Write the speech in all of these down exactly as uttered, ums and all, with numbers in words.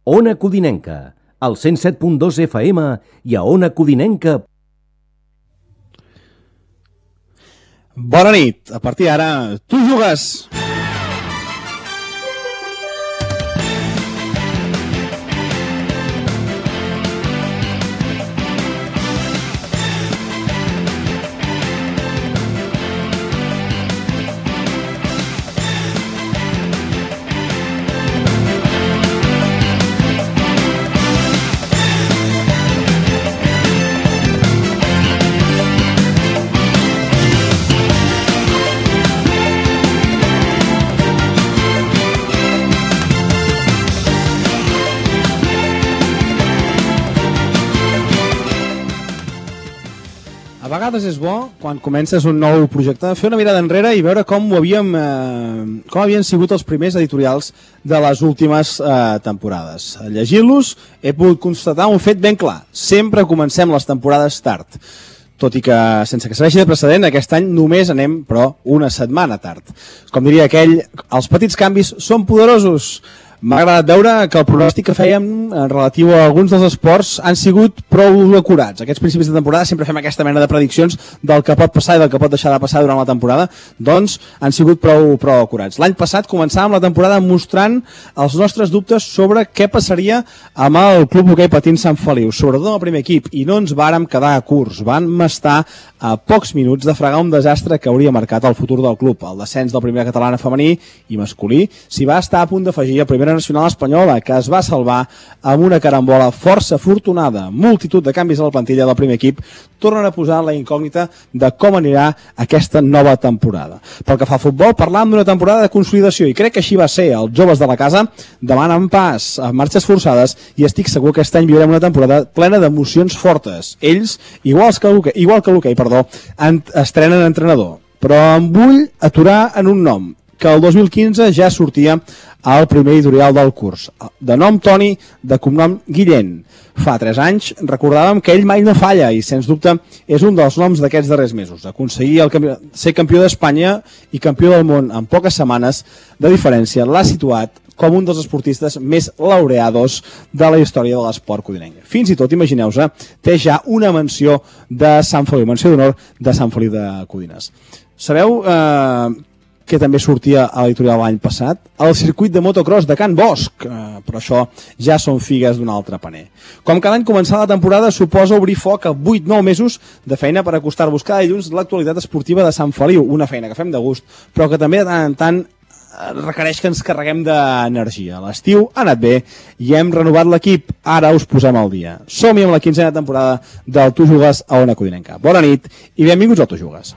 Ona Codinenca, al cent set punt dos F M i a Ona Codinenca. Bona nit, a partir d'ara, tu jugues! A vegades és bo, quan comences un nou projecte, fer una mirada enrere i veure com ho havíem, eh, com havien sigut els primers editorials de les últimes eh, temporades. Llegint-los he pogut constatar un fet ben clar. Sempre comencem les temporades tard. Tot i que, sense que serveixi de precedent, aquest any només anem, però, una setmana tard. Com diria aquell, els petits canvis són poderosos. M'ha agradat veure que el pronòstic que fèiem en relatiu a alguns dels esports han sigut prou acurats. Aquests principis de temporada sempre fem aquesta mena de prediccions del que pot passar i del que pot deixar de passar durant la temporada, doncs han sigut prou, prou acurats. L'any passat començàvem la temporada mostrant els nostres dubtes sobre què passaria amb el Club Hoquei Patins Sant Feliu, sobretot amb el primer equip, i no ens vàrem quedar curts. Van estar a pocs minuts de fregar un desastre que hauria marcat el futur del club. El descens del primera catalana femení i masculí s'hi va estar a punt d'afegir a primera nacional espanyola, que es va salvar amb una carambola força afortunada. Multitud de canvis a la plantilla del primer equip tornen a posar la incògnita de com anirà aquesta nova temporada. Pel que fa al futbol, parlàvem d'una temporada de consolidació i crec que així va ser. Els joves de la casa demanen pas a marxes forçades i estic segur que aquest any viurem una temporada plena d'emocions fortes. Ells, igual que l'hoquei, igual que l'hoquei, perdó, estrenen entrenador. Però em vull aturar en un nom, que el dos mil quinze ja sortia al primer editorial del curs. De nom Toni, de cognom Guillén. Fa tres anys recordàvem que ell mai no falla i, sens dubte, és un dels noms d'aquests darrers mesos. Aconseguir el campió, ser campió d'Espanya i campió del món en poques setmanes de diferència l'ha situat com un dels esportistes més laureados de la història de l'esport codinenc. Fins i tot, imagineu-se, té ja una menció de Sant Feliu, menció d'honor de Sant Feliu de Codines. Sabeu eh, que també sortia a l'editorial l'any passat? El circuit de motocross de Can Bosch, eh, però això ja són figues d'un altre paner. Com cada any començar la temporada suposa obrir foc a vuit nou mesos de feina per acostar-vos cada dilluns l'actualitat esportiva de Sant Feliu, una feina que fem de gust, però que també de tant en tant requereix que ens carreguem d'energia. L'estiu ha anat bé i hem renovat l'equip. Ara us posem al dia. Som-hi amb la quinzena temporada del Tu Jugues a Ona Codinenca. Bona nit i benvinguts al Tu Jugues.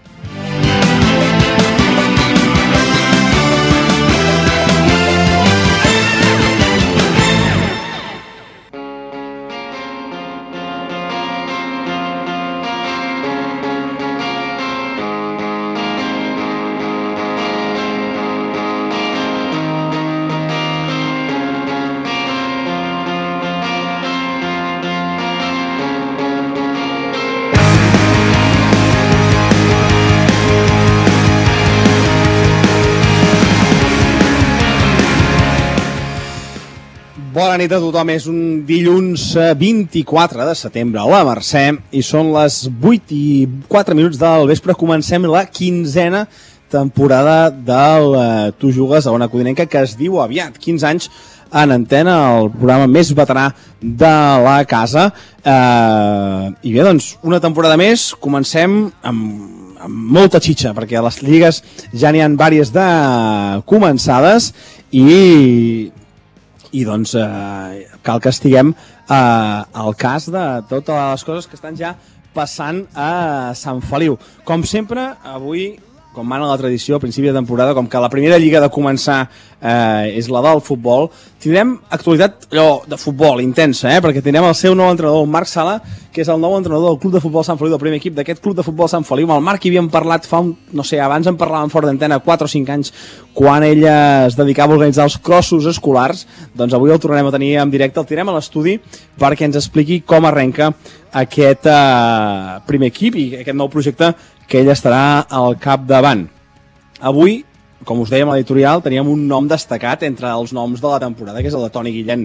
Bona nit a tothom, és un dilluns vint-i-quatre de setembre a la Mercè i són les vuit i quatre minuts del vespre. Comencem la quinzena temporada del uh, Tu Jugues a Ona Codinenca, que es diu aviat, quinze anys en antena, el programa més veterà de la casa. Uh, I bé, doncs, una temporada més, comencem amb, amb molta xitxa, perquè a les lligues ja n'hi ha diverses de començades i... i doncs eh, cal que estiguem eh, al cas de totes les coses que estan ja passant a Sant Feliu. Com sempre, avui, com mana la tradició a principi de temporada, com que la primera lliga de començar eh, és la del futbol, tindrem actualitat allò de futbol intensa, eh, perquè tindrem el seu nou entrenador, el Marc Sala, que és el nou entrenador del Club de Futbol Sant Feliu, del primer equip d'aquest Club de Futbol Sant Feliu. Amb el Marc hi havíem parlat fa un, no sé, abans en parlàvem fora d'antena, quatre o cinc anys, quan ell es dedicava a organitzar els crossos escolars. Doncs avui el tornarem a tenir en directe, el tirem a l'estudi perquè ens expliqui com arrenca aquest eh, primer equip i aquest nou projecte que ell estarà al capdavant. Avui com us dèiem a l'editorial, teníem un nom destacat entre els noms de la temporada, que és el de Toni Guillén,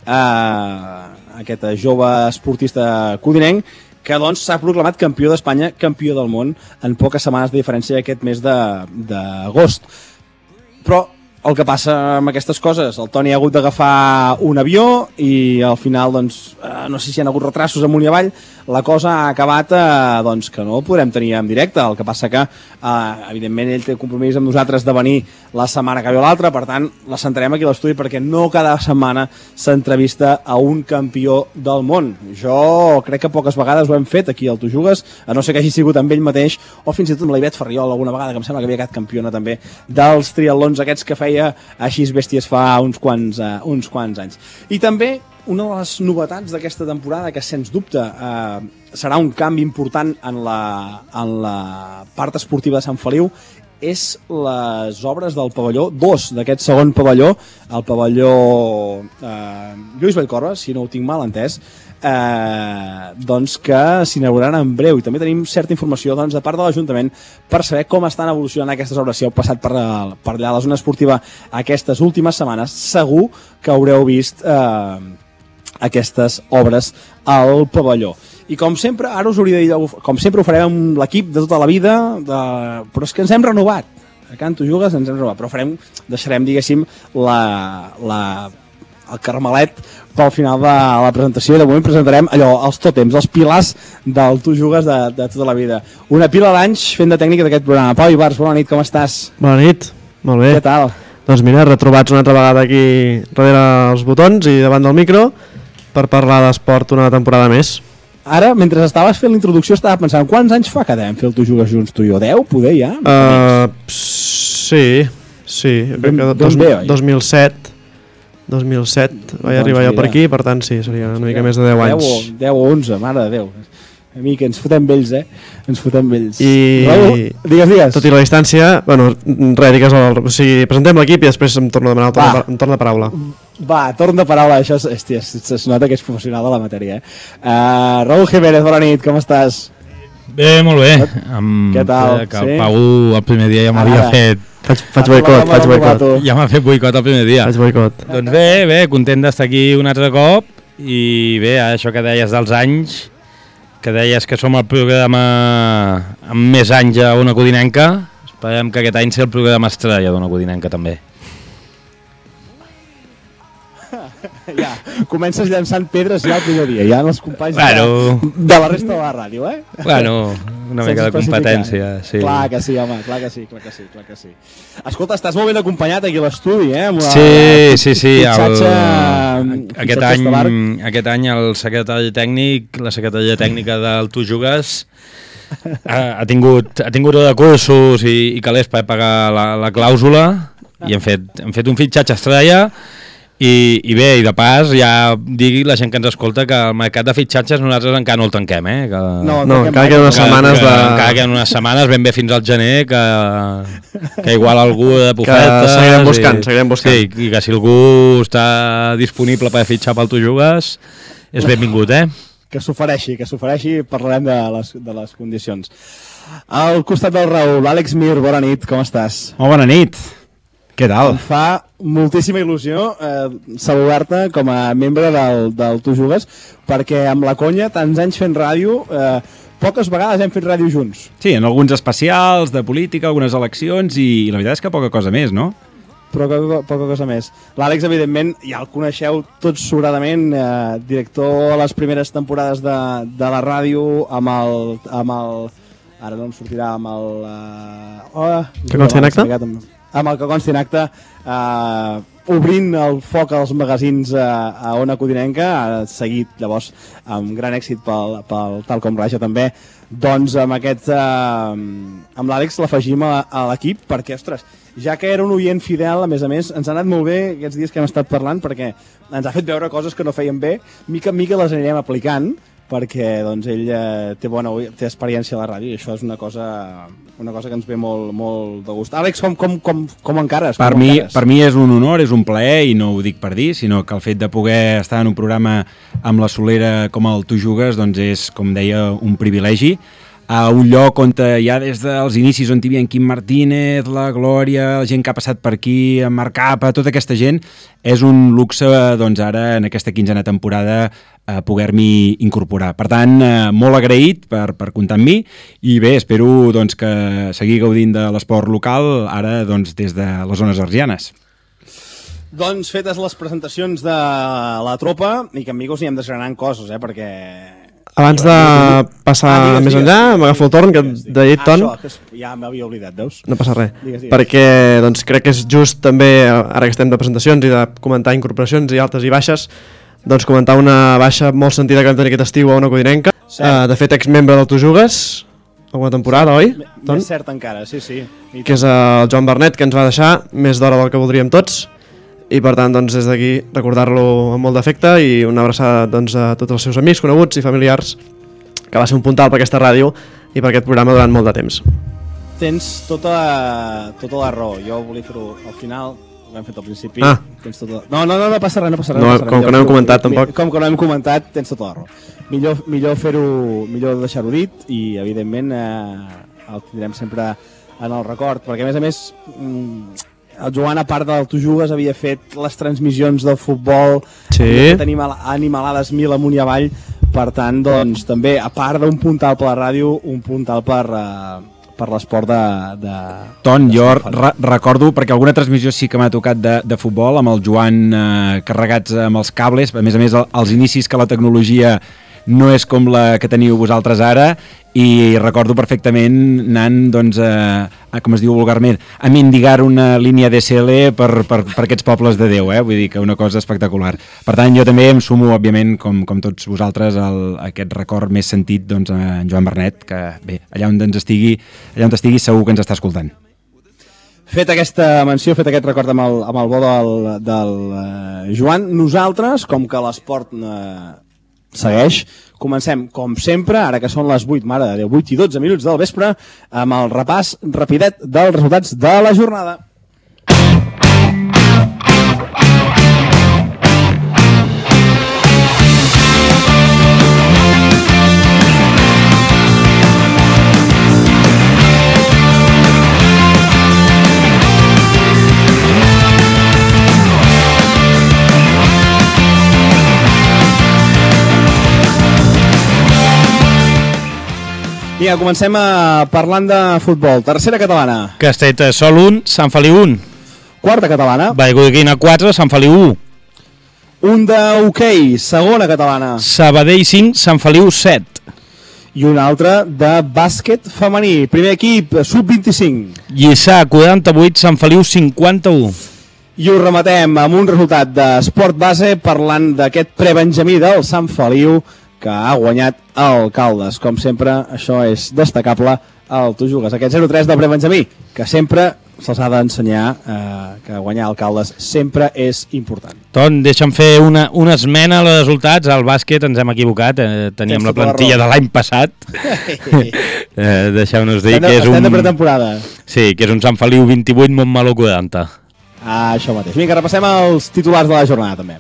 eh, aquest jove esportista codinenc, que doncs s'ha proclamat campió d'Espanya, campió del món, en poques setmanes de diferència aquest mes d'agost. Però el que passa amb aquestes coses, el Toni ha hagut d'agafar un avió i al final, doncs, eh, no sé si hi ha hagut retrasos amunt i avall, la cosa ha acabat eh, doncs, que no el podrem tenir en directe. El que passa que, eh, evidentment, ell té compromís amb nosaltres de venir la setmana que ve l'altra, per tant, la sentarem aquí a l'estudi perquè no cada setmana s'entrevista a un campió del món. Jo crec que poques vegades ho hem fet aquí al Tu Jugues, a no ser que hagi sigut amb ell mateix, o fins i tot amb la Ivet Ferriol alguna vegada, que em sembla que havia quedat campiona també dels triatlons aquests que feia així bèsties fa uns quants, uh, uns quants anys. I també una de les novetats d'aquesta temporada, que sens dubte eh, serà un canvi important en la, en la part esportiva de Sant Feliu, és les obres del pavelló, dos d'aquest segon pavelló, el pavelló eh, Lluís Vallcorba, si no ho tinc mal entès, eh, doncs que s'inauguraran en breu. I també tenim certa informació doncs, de part de l'Ajuntament per saber com estan evolucionant aquestes obres. Si heu passat per, per allà a la zona esportiva aquestes últimes setmanes, segur que haureu vist eh, aquestes obres al pavelló. I com sempre, ara us hauria de dir, com sempre ho farem amb l'equip de tota la vida, de... però és que ens hem renovat. A Can Tu Jugues ens hem renovat, però farem, deixarem, diguéssim, la, la, el carmelet pel final de la presentació. De moment presentarem allò, els tòtems, els pilars del Tu Jugues de, de tota la vida. Una pila d'anys fent de tècnica d'aquest programa. Pau Ibars, bona nit, com estàs? Bona nit, molt bé. Què tal? Doncs mira, retrobats una altra vegada aquí darrere els botons i davant del micro per parlar d'esport una temporada més. Ara, mentre estaves fent la introducció, estava pensant quants anys fa que vam fer el Tu Jugues junts, tu i jo? deu, poder, ja? Uh, sí, sí. Ben, ben dos, bé, oi? dos mil set, dos mil set vaig doncs arribar jo per aquí, per tant sí, seria una mica més de deu anys. deu o onze, mare de Déu. A mi que ens fotem vells, eh? Ens fotem vells. I Raül, digues, digues. Tot i la distància, bueno, res, digues el... O sigui, presentem l'equip i després em torno a demanar el torn, de, torn de paraula. Va, torn de paraula, això és, hòstia, es nota que és professional de la matèria, eh? Uh, Raül Jiménez, bona nit, com estàs? Bé, molt bé. Amb... Què tal? Que el sí? Pau el primer dia ja m'havia fet... Faig, faig boicot, faig boicot. Ja m'ha fet boicot el primer dia. Faig boicot. Doncs bé, bé, content d'estar aquí un altre cop i bé, això que deies dels anys, que deies que som el programa amb més anys a Ona Codinenca, esperem que aquest any sigui el programa estrella d'Ona Codinenca també. Ja, comences llançant pedres ja el primer dia, ja en els companys bueno, de, de la resta de la ràdio, eh? Bueno, una mica de competència, sí. Clar que sí, home, clar que sí, clar que sí, clar que sí. Escolta, estàs molt ben acompanyat aquí a l'estudi, eh? Amb la, sí, sí, sí. Fitxatge, el, aquest, any, aquest any el secretari tècnic, la secretaria tècnica del Tu Jugues ha, ha tingut, ha tingut de cursos i, i calés per pagar la, la clàusula i hem fet, hem fet un fitxatge estrella. I, i bé, i de pas ja digui la gent que ens escolta que el mercat de fitxatges nosaltres encara no el tanquem, eh? Que, no, no encara queden unes setmanes de... Encara queden unes setmanes, ben bé fins al gener, que, que igual algú de pufetes... Que seguirem buscant, i, seguirem buscant. Sí, i que si algú està disponible per fitxar pel Tu Jugues, és benvingut, eh? Que s'ofereixi, que s'ofereixi, parlarem de les, de les condicions. Al costat del Raül, Àlex Mir, bona nit, com estàs? Molt bona nit. Què tal? Em fa moltíssima il·lusió eh, saludar-te com a membre del, del Tu Jugues, perquè amb la conya, tants anys fent ràdio, eh, poques vegades hem fet ràdio junts. Sí, en alguns especials de política, algunes eleccions, i la veritat és que poca cosa més, no? Però poca, poca cosa més. L'Àlex, evidentment, ja el coneixeu tots sobradament, eh, director a les primeres temporades de, de la ràdio, amb el... Amb el ara no em sortirà, amb el... Eh, oh, que consti en acte? Amb el que consti en acte, eh, obrint el foc als magazins eh, a Ona Codinenca, ha seguit llavors amb gran èxit pel, pel Tal Com Raja també, doncs amb aquest eh, amb l'Àlex l'afegim a, a l'equip perquè, ostres, ja que era un oient fidel, a més a més, ens ha anat molt bé aquests dies que hem estat parlant perquè ens ha fet veure coses que no feien bé, mica en mica les anirem aplicant, perquè doncs, ell eh, té, bona, té experiència a la ràdio i això és una cosa, una cosa que ens ve molt, molt de gust. Àlex, com, com, com, com encares? Per, com mi, encares? per mi és un honor, és un plaer, i no ho dic per dir, sinó que el fet de poder estar en un programa amb la Solera com el Tu Jugues doncs és, com deia, un privilegi. a un lloc on ja des dels inicis on hi havia en Quim Martínez, la Glòria, la gent que ha passat per aquí, en Marc Capa, tota aquesta gent, és un luxe, doncs ara, en aquesta quinzena temporada, eh, poder-m'hi incorporar. Per tant, eh, molt agraït per, per comptar amb mi i bé, espero doncs, que seguir gaudint de l'esport local, ara doncs, des de les zones argianes. Doncs fetes les presentacions de la tropa, i que amb Migos anirem desgranant coses, eh, perquè... Abans de passar ah, digues, més digues, enllà, m'agafo el torn, que de dit, Ton... Ah, això, ja m'havia oblidat, veus? No passa res, digues, digues. perquè doncs, crec que és just també, ara que estem de presentacions i de comentar incorporacions i altes i baixes, doncs comentar una baixa molt sentida que vam tenir aquest estiu a una codinenca, uh, de fet exmembre del Tu Jugues, alguna temporada, oi? Ton? Més cert encara, sí, sí. Que és el Joan Bernet, que ens va deixar més d'hora del que voldríem tots, i per tant doncs, des d'aquí recordar-lo amb molt d'afecte i una abraçada doncs, a tots els seus amics, coneguts i familiars, que va ser un puntal per aquesta ràdio i per aquest programa durant molt de temps. Tens tota la, tota la raó, jo volia fer-ho al final, ho hem fet al principi. Ah. Tens tota... no, no, no, no passa res, no passa res. No, no passa com res. que no hem comentat tampoc. Com que no hem comentat, tens tota la raó. Millor, millor fer-ho, millor deixar-ho dit i evidentment eh, el tindrem sempre en el record, perquè a més a més... Mm, el Joan, a part del Tu Jugues, havia fet les transmissions del futbol, sí. havia fet animal, animalades mil amunt i avall, per tant, doncs, també, a part d'un puntal per la ràdio, un puntal per, uh, per l'esport de, de... Ton, de jo re recordo, perquè alguna transmissió sí que m'ha tocat de, de futbol, amb el Joan eh, carregats amb els cables, a més a més, als inicis que la tecnologia no és com la que teniu vosaltres ara, i recordo perfectament anant, doncs, a, a, com es diu vulgarment, a mendigar una línia D S L per, per, per aquests pobles de Déu, eh? Vull dir que una cosa espectacular. Per tant, jo també em sumo, òbviament, com, com tots vosaltres, el, aquest record més sentit doncs, a en Joan Bernet, que bé, allà on ens estigui, allà on estigui segur que ens està escoltant. Fet aquesta menció, fet aquest record amb el, amb el bo del, del uh, Joan, nosaltres, com que l'esport uh, segueix, comencem, com sempre, ara que són les vuit, mare de Déu, vuit i dotze minuts del vespre, amb el repàs rapidet dels resultats de la jornada. Vinga, comencem a parlant de futbol. Tercera catalana. Castellterçol un, Sant Feliu un. Quarta catalana. Vallgorguina quatre, Sant Feliu un. Un d'hoquei, segona catalana. Sabadell cinc, Sant Feliu set. I una altra de bàsquet femení. Primer equip, sub vint-i-cinc. Lliçà quaranta-vuit, Sant Feliu cinquanta-u. I ho rematem amb un resultat d'esport base parlant d'aquest prebenjamí del Sant Feliu, que ha guanyat el Caldes. Com sempre, això és destacable al Tu Jugues. Aquest zero tres del prebenjamí, que sempre se'ls ha d'ensenyar eh, que guanyar el Caldes sempre és important. Ton, deixa'm fer una, una esmena als resultats. Al bàsquet ens hem equivocat, eh, teníem Tens la plantilla la de l'any passat. eh, Deixeu-nos dir estem de, que és un... de pretemporada. Sí, que és un Sant Feliu vint-i-vuit, Montmeló quaranta. Ah, això mateix. Vinga, repassem els titulars de la jornada també.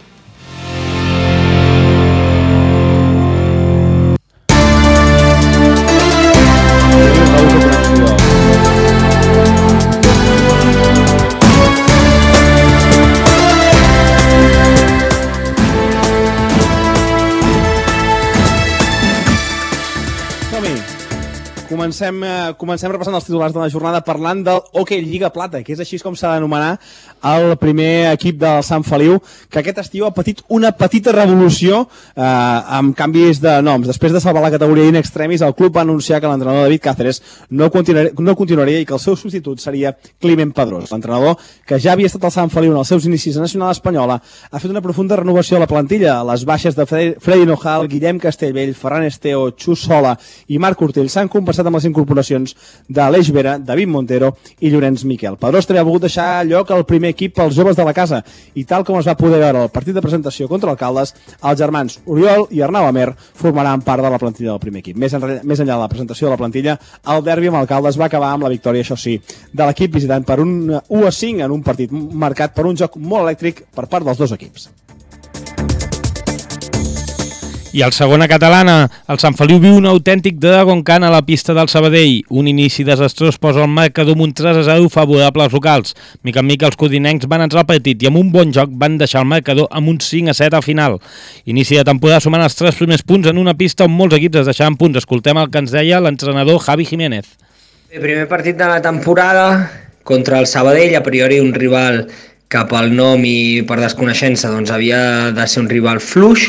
Comencem, eh, comencem repassant els titulars de la jornada parlant del Hockey Lliga Plata, que és així com s'ha d'anomenar el primer equip del Sant Feliu, que aquest estiu ha patit una petita revolució eh, amb canvis de noms. Després de salvar la categoria in extremis, el club va anunciar que l'entrenador David Cáceres no continuaria, no continuaria i que el seu substitut seria Climent Pedrós. L'entrenador, que ja havia estat al Sant Feliu en els seus inicis a Nacional Espanyola, ha fet una profunda renovació a la plantilla. Les baixes de Freddy Nojal, Guillem Castellbell, Ferran Esteo, Xus Sola i Marc Cortell s'han compensat amb les incorporacions d'Aleix Vera, David Montero i Llorenç Miquel. Pedrós també ha volgut deixar lloc al primer equip pels joves de la casa i tal com es va poder veure al partit de presentació contra el Caldes, els germans Oriol i Arnau Amer formaran part de la plantilla del primer equip. Més, enrere, més enllà de la presentació de la plantilla, el derbi amb el Caldes va acabar amb la victòria, això sí, de l'equip visitant per un u a cinc en un partit marcat per un joc molt elèctric per part dels dos equips. I al segona catalana, el Sant Feliu viu un autèntic Dragon Khan a la pista del Sabadell. Un inici desastrós posa el marcador amb un tres a zero favorable als locals. Mica en mica els codinencs van entrar al partit i amb un bon joc van deixar el marcador amb un cinc a set al final. Inici de temporada sumant els tres primers punts en una pista on molts equips es deixaven punts. Escoltem el que ens deia l'entrenador Javi Jiménez. El primer partit de la temporada contra el Sabadell, a priori un rival que pel nom i per desconeixença doncs, havia de ser un rival fluix,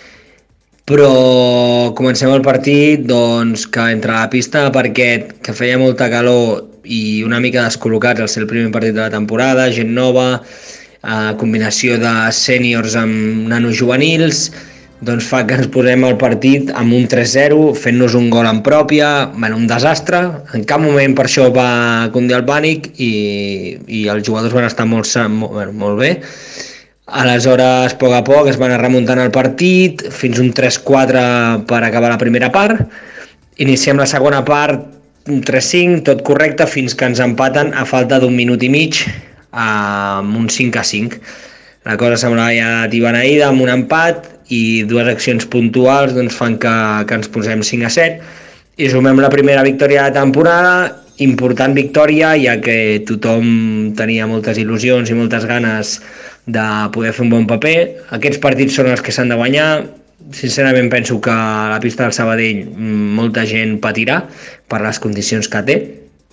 però comencem el partit doncs, que entre la pista de parquet, que feia molta calor i una mica descol·locats al ser el primer partit de la temporada, gent nova, eh, combinació de sèniors amb nanos juvenils, doncs fa que ens posem al partit amb un tres zero, fent-nos un gol en pròpia, bueno, un desastre. En cap moment per això va condir el pànic i, i els jugadors van estar molt, molt, molt bé. Aleshores, a poc a poc es van remuntant el partit, fins un tres quatre per acabar la primera part. Iniciem la segona part, un tres cinc, tot correcte, fins que ens empaten a falta d'un minut i mig, amb un cinc a cinc. La cosa semblava ja tibeneïda, amb un empat, i dues accions puntuals doncs, fan que, que ens posem cinc a set, i sumem la primera victòria de la temporada. Important victòria, ja que tothom tenia moltes il·lusions i moltes ganes de poder fer un bon paper. Aquests partits són els que s'han de guanyar. Sincerament penso que a la pista del Sabadell molta gent patirà per les condicions que té.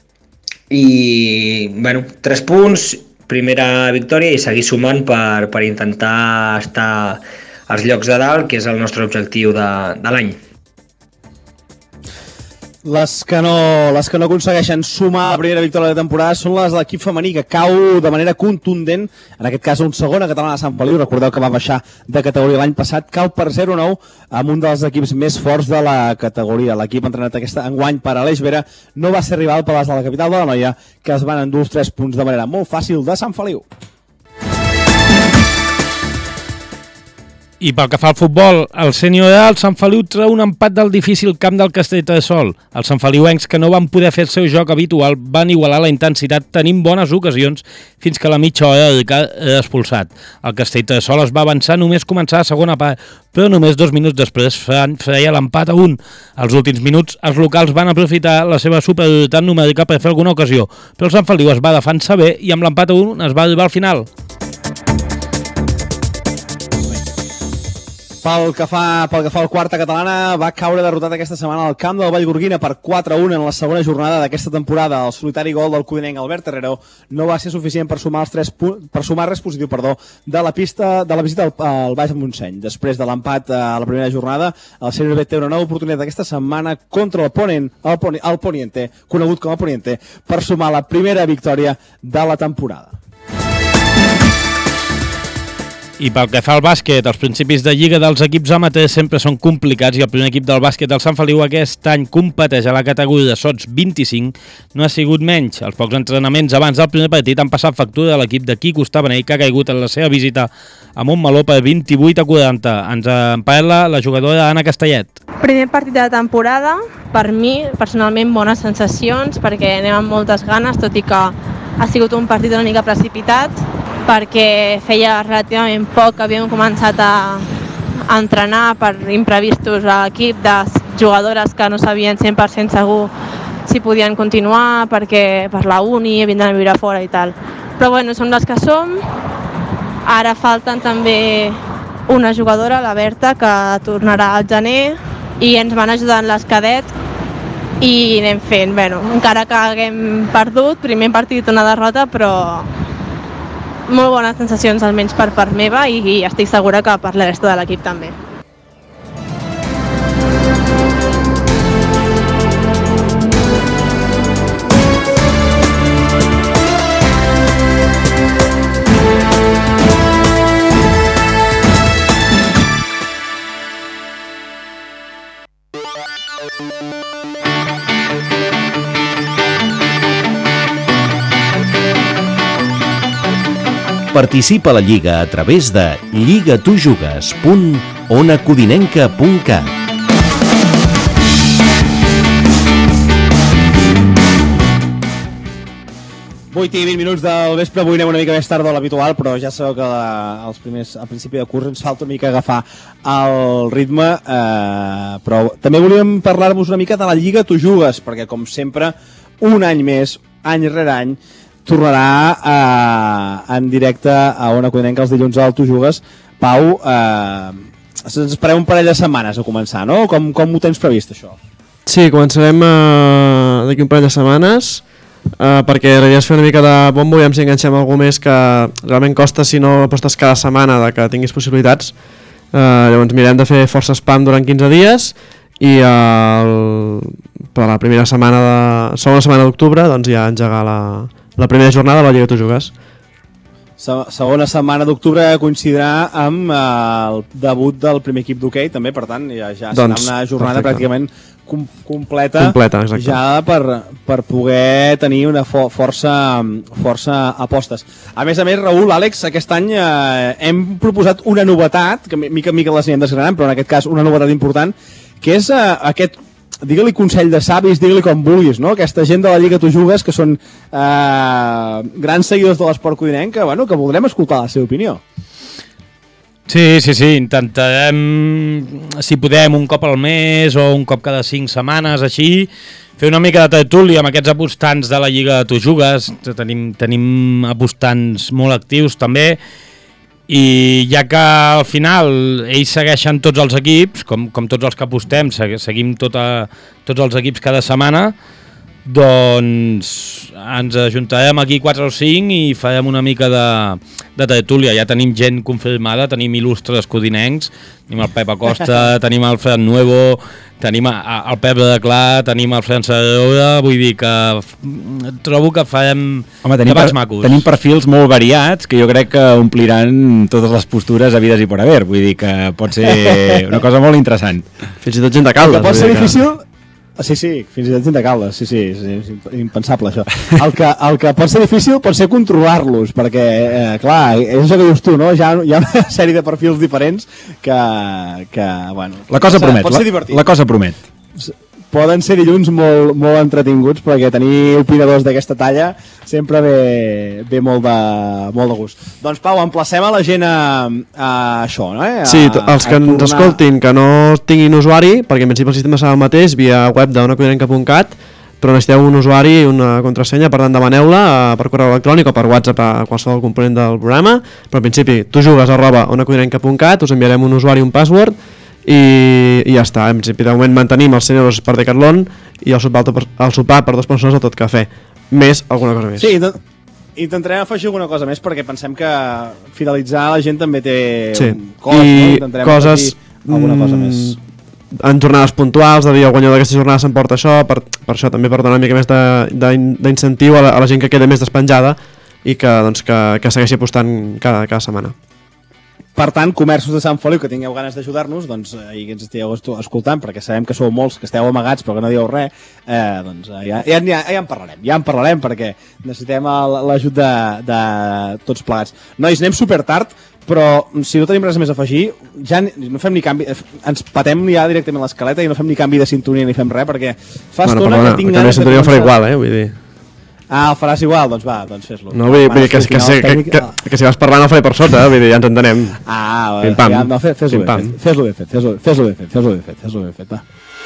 I, bueno, tres punts, primera victòria i seguir sumant per, per intentar estar als llocs de dalt, que és el nostre objectiu de, de l'any. Les que, no, les que no aconsegueixen sumar la primera victòria de temporada són les de l'equip femení, que cau de manera contundent, en aquest cas un segona catalana de Sant Feliu. Recordeu que va baixar de categoria l'any passat, cau per zero a nou amb un dels equips més forts de la categoria. L'equip entrenat aquesta enguany per Aleix Vera no va ser rival per les de la capital de la Noia, que es van endur els tres punts de manera molt fàcil de Sant Feliu. I pel que fa al futbol, el sènior A, el Sant Feliu treu un empat del difícil camp del Castellterçol. Els santfeliuencs, que no van poder fer el seu joc habitual, van igualar la intensitat tenint bones ocasions fins que a la mitja hora era expulsat. El Castellterçol es va avançar només començar la segona part, però només dos minuts després feia l'empat a un. Als últims minuts, els locals van aprofitar la seva superioritat numèrica per fer alguna ocasió, però el Sant Feliu es va defensar bé i amb l'empat a un es va arribar al final. Pel que fa, pel que fa al quarta catalana, va caure derrotat aquesta setmana al camp del Vallgorguina per quatre a un en la segona jornada d'aquesta temporada. El solitari gol del codinenc Albert Herrero no va ser suficient per sumar, els tres per sumar res positiu perdó, de la pista de la visita al, al Baix Montseny. Després de l'empat a la primera jornada, el sènior B té una nova oportunitat aquesta setmana contra el Ponent, el, Poni, el Poniente, conegut com a Poniente, per sumar la primera victòria de la temporada. I pel que fa al bàsquet, els principis de lliga dels equips amateurs sempre són complicats i el primer equip del bàsquet del Sant Feliu aquest any competeix a la categoria de sots vint-i-cinc, no ha sigut menys. Els pocs entrenaments abans del primer partit han passat factura de l'equip de Quico Estabanell, que ha caigut en la seva visita a Montmeló per vint-i-vuit a quaranta. Ens en parla la jugadora Anna Castellet. Primer partit de la temporada, per mi, personalment, bones sensacions, perquè anem amb moltes ganes, tot i que ha sigut un partit una mica precipitat, perquè feia relativament poc que havíem començat a, a entrenar per imprevistos a l'equip de jugadores que no sabien cent per cent segur si podien continuar perquè per la uni havien d'anar a viure fora i tal. Però bueno, som les que som. Ara falten també una jugadora, la Berta, que tornarà al gener i ens van ajudar en les cadet i anem fent, bueno, encara que haguem perdut, primer partit una derrota, però molt bones sensacions, almenys per part meva, i, i estic segura que per la resta de l'equip també. Participa a la Lliga a través de lligatujugues punt onacodinenca punt cat. vuit i vint minuts del vespre, avui anem una mica més tard de l'habitual, però ja sabeu que la, els primers, al principi de curs ens falta una mica agafar el ritme, eh, però també volíem parlar-vos una mica de la Lliga Tu Jugues, perquè com sempre, un any més, any rere any, tornarà eh, en directe a Ona Codinenca els dilluns al Tu Jugues. Pau, eh, ens esperem un parell de setmanes a començar, no? Com, com ho tens previst, això? Sí, començarem eh, d'aquí un parell de setmanes, Uh, perquè la idea és fer una mica de bombo i si enganxem algú més que realment costa si no apostes cada setmana de que tinguis possibilitats. Uh, llavors mirem de fer força spam durant quinze dies i uh, per la primera setmana de, segona setmana d'octubre doncs ja engegar la, la primera jornada de la Lliga Tu Jugues. Segona setmana d'octubre coincidirà amb uh, el debut del primer equip d'hoquei també, per tant ja, ja serà doncs, una jornada perfecte. Pràcticament com, completa, completa ja per, per poder tenir una fo força, força apostes. A més a més, Raül, Àlex, aquest any eh, hem proposat una novetat, que mica en mica les anirem desgranant, però en aquest cas una novetat important, que és eh, aquest, digue-li consell de savis, digue-li com vulguis, no? Aquesta gent de la Lliga Tu Jugues que són eh, grans seguidors de l'esport codinenc, que, bueno, que voldrem escoltar la seva opinió. Sí, sí, sí, intentarem, si podem, un cop al mes o un cop cada cinc setmanes, així, fer una mica de tertúlia amb aquests apostants de la Lliga Tu Jugues. Tenim, tenim apostants molt actius també, i ja que al final ells segueixen tots els equips, com, com tots els que apostem, seguim tota, tots els equips cada setmana, doncs ens ajuntarem aquí quatre o cinc i farem una mica de, de tertúlia. Ja tenim gent confirmada, tenim il·lustres codinencs, tenim el Pep Acosta, tenim el Fred Nuevo, tenim el Pep de Clar, tenim el Fran Serra, vull dir que trobo que farem Home, tenim debats per, macos. Tenim perfils molt variats que jo crec que ompliran totes les postures havides i per haver, vull dir que pot ser una cosa molt interessant. Fins i tot gent de Caldes. Que pot ser difícil... Que... Sí, sí, fins i tot gent de Caldes, sí, sí, sí, és impensable això. El que, el que pot ser difícil pot ser controlar-los, perquè, eh, clar, és això que dius tu, no? Hi ha, hi ha una sèrie de perfils diferents que, que bueno... La cosa promet, pot ser la, divertit. la cosa promet. Poden ser dilluns molt, molt entretinguts, perquè tenir opinadors d'aquesta talla sempre ve, ve molt, de, molt de gust. Doncs, Pau, emplacem a la gent a, a això, no? Eh? A, sí, els que ens tornar... escoltin, que no tinguin usuari, perquè en principi el sistema serà el mateix, via web d'ona codinenca punt cat, però necessiteu un usuari i una contrasenya, per tant demaneu-la per correu electrònic o per WhatsApp a qualsevol component del programa, però en principi tu jugues arroba ona codinenca punt cat, us enviarem un usuari i un password, i, i ja està. En principi de moment mantenim els cent euros per Decathlon i el sopar, el sopar per dues persones a Tot Cafè, més alguna cosa més. Sí, intentarem afegir alguna cosa més perquè pensem que fidelitzar la gent també té sí. un cost, i no? Intentarem coses, alguna cosa més en jornades puntuals, de dir el guanyador d'aquesta jornada s'emporta això, per, per això també per donar una mica més d'incentiu a, a la gent que queda més despenjada i que, doncs, que, que segueixi apostant cada, cada setmana. Per tant, comerços de Sant Feliu que tingueu ganes d'ajudar-nos, doncs, eh, i que ens estigueu escoltant, perquè sabem que sou molts, que esteu amagats però que no dieu res, eh, doncs eh, ja, ja, ja, ja en parlarem, ja en parlarem perquè necessitem l'ajut de, de tots plegats. Nois, anem super tard, però si no tenim res més a afegir, ja no fem ni canvi, ens patem ja directament l'escaleta i no fem ni canvi de sintonia ni fem res, perquè fa bueno, estona perdona, que tinc ganes de sintonia ho faré igual, eh, vull dir. Ah, el faràs igual? Doncs va, doncs fes-lo. No, vull dir que, que, que, que, que, que si vas parlant el faré per sota, eh? Vull dir, ja ens entenem. Ah, va, ja, no, fes-lo bé, fes-lo bé fet, fes-lo fes bé fet, fes-lo bé fet, fes-lo bé fet, va.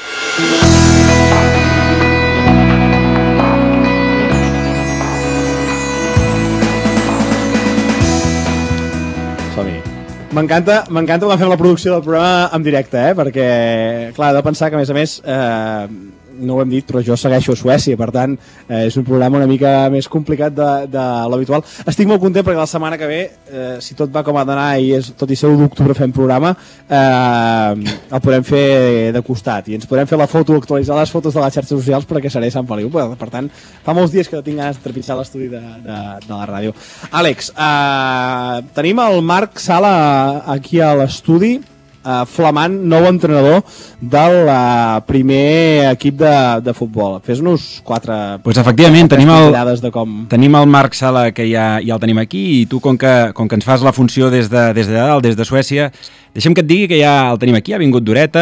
Som-hi. M'encanta, m'encanta quan fem la producció del programa en directe, eh? Perquè, clar, he de pensar que, a més a més, eh, no ho hem dit, però jo segueixo a Suècia, per tant, eh, és un programa una mica més complicat de, de l'habitual. Estic molt content perquè la setmana que ve, eh, si tot va com ha d'anar i és, tot i ser u d'octubre fem programa, eh, el podrem fer de costat i ens podrem fer la foto, actualitzar les fotos de les xarxes socials perquè seré Sant Feliu. Per, per tant, fa molts dies que no tinc ganes de trepitjar l'estudi de, de, de la ràdio. Àlex, eh, tenim el Marc Sala aquí a l'estudi, Uh, flamant nou entrenador del uh, primer equip de, de futbol. Fes-nos quatre... Pues efectivament, tenim el, de com... tenim el Marc Sala, que ja, ja el tenim aquí, i tu, com que, com que ens fas la funció des de, des de dalt, des de Suècia, deixem que et digui que ja el tenim aquí, ha vingut d'horeta,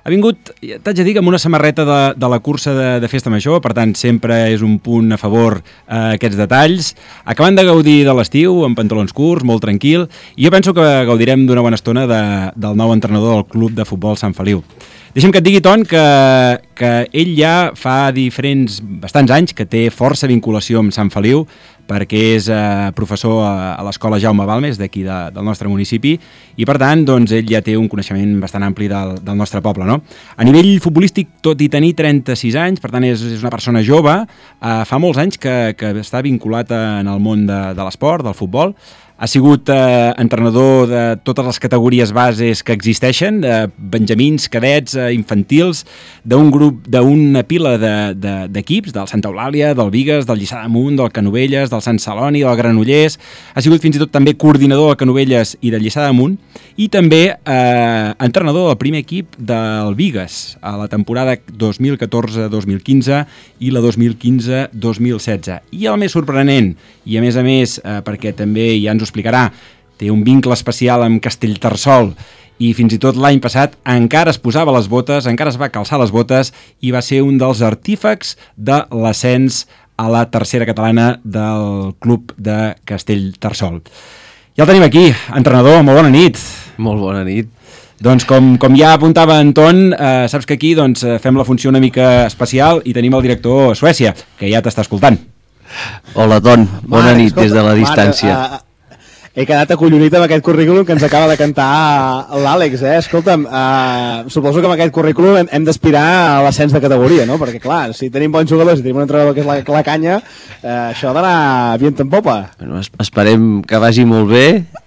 Ha vingut, t'haig de dir, amb una samarreta de, de la cursa de, de Festa Major, per tant, sempre és un punt a favor eh, aquests detalls. Acabant de gaudir de l'estiu, amb pantalons curts, molt tranquil, i jo penso que gaudirem d'una bona estona de, del nou entrenador del Club de Futbol Sant Feliu. Deixa'm que et digui, Ton, que, que ell ja fa diferents, bastants anys que té força vinculació amb Sant Feliu, perquè és eh, professor a, a l'Escola Jaume Balmes, d'aquí de, del nostre municipi, i per tant, doncs, ell ja té un coneixement bastant ampli del, del nostre poble, no? A nivell futbolístic, tot i tenir trenta-sis anys, per tant, és, és una persona jove, eh, fa molts anys que, que està vinculat en el món de, de l'esport, del futbol. Ha sigut eh, entrenador de totes les categories bases que existeixen, de benjamins, cadets, eh, infantils, d'un grup, d'una pila d'equips, de, de, del Santa Eulàlia, del Bigues, del Lliçà d'Amunt, del Canovelles, del Sant Celoni, del Granollers. Ha sigut fins i tot també coordinador del Canovelles i del Lliçà d'Amunt, i també eh, entrenador del primer equip del Bigues a la temporada dos mil catorze dos mil quinze i la dos mil quinze dos mil setze. I el més sorprenent, i a més a més, eh, perquè també ja ens ho explicarà, té un vincle especial amb Castellterçol, i fins i tot l'any passat encara es posava les botes, encara es va calçar les botes, i va ser un dels artífecs de l'ascens a la tercera catalana del club de Castellterçol. Ja el tenim aquí, entrenador, molt bona nit. Molt bona nit. Doncs com, com ja apuntava en Ton, eh, saps que aquí doncs, fem la funció una mica especial i tenim el director a Suècia, que ja t'està escoltant. Hola, Ton, bona Mare, nit escolta, des de la mare, distància. uh, he quedat acollonit amb aquest currículum que ens acaba de cantar l'Àlex, eh? Escolta'm, uh, suposo que amb aquest currículum hem, hem d'aspirar a l'ascens de categoria, no? Perquè, clar, si tenim bons jugadors i tenim un entrenador que és la, la canya, uh, això ha d'anar vient en popa. Bueno, es- esperem que vagi molt bé.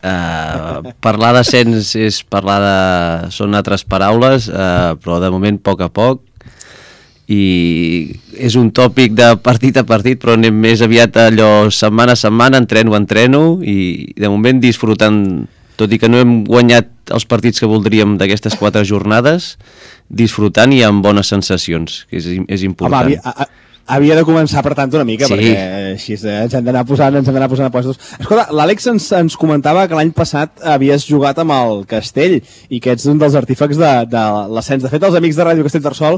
Uh, parlar d'ascens és parlar de... són altres paraules, uh, però de moment poc a poc. I és un tòpic de partit a partit, però anem més aviat allò setmana a setmana, entreno a entreno, i de moment disfrutant, tot i que no hem guanyat els partits que voldríem d'aquestes quatre jornades, disfrutant i amb bones sensacions, que és, és Home, important. havia, a, havia de començar apretant una mica, Sí. perquè així eh, ens hem d'anar posant, ens hem d'anar posant a puestos. Escolta, l'Àlex ens, ens comentava que l'any passat havies jugat amb el Castell i que ets un dels artífecs de, de l'ascens. De fet, els amics de Ràdio Castellterçol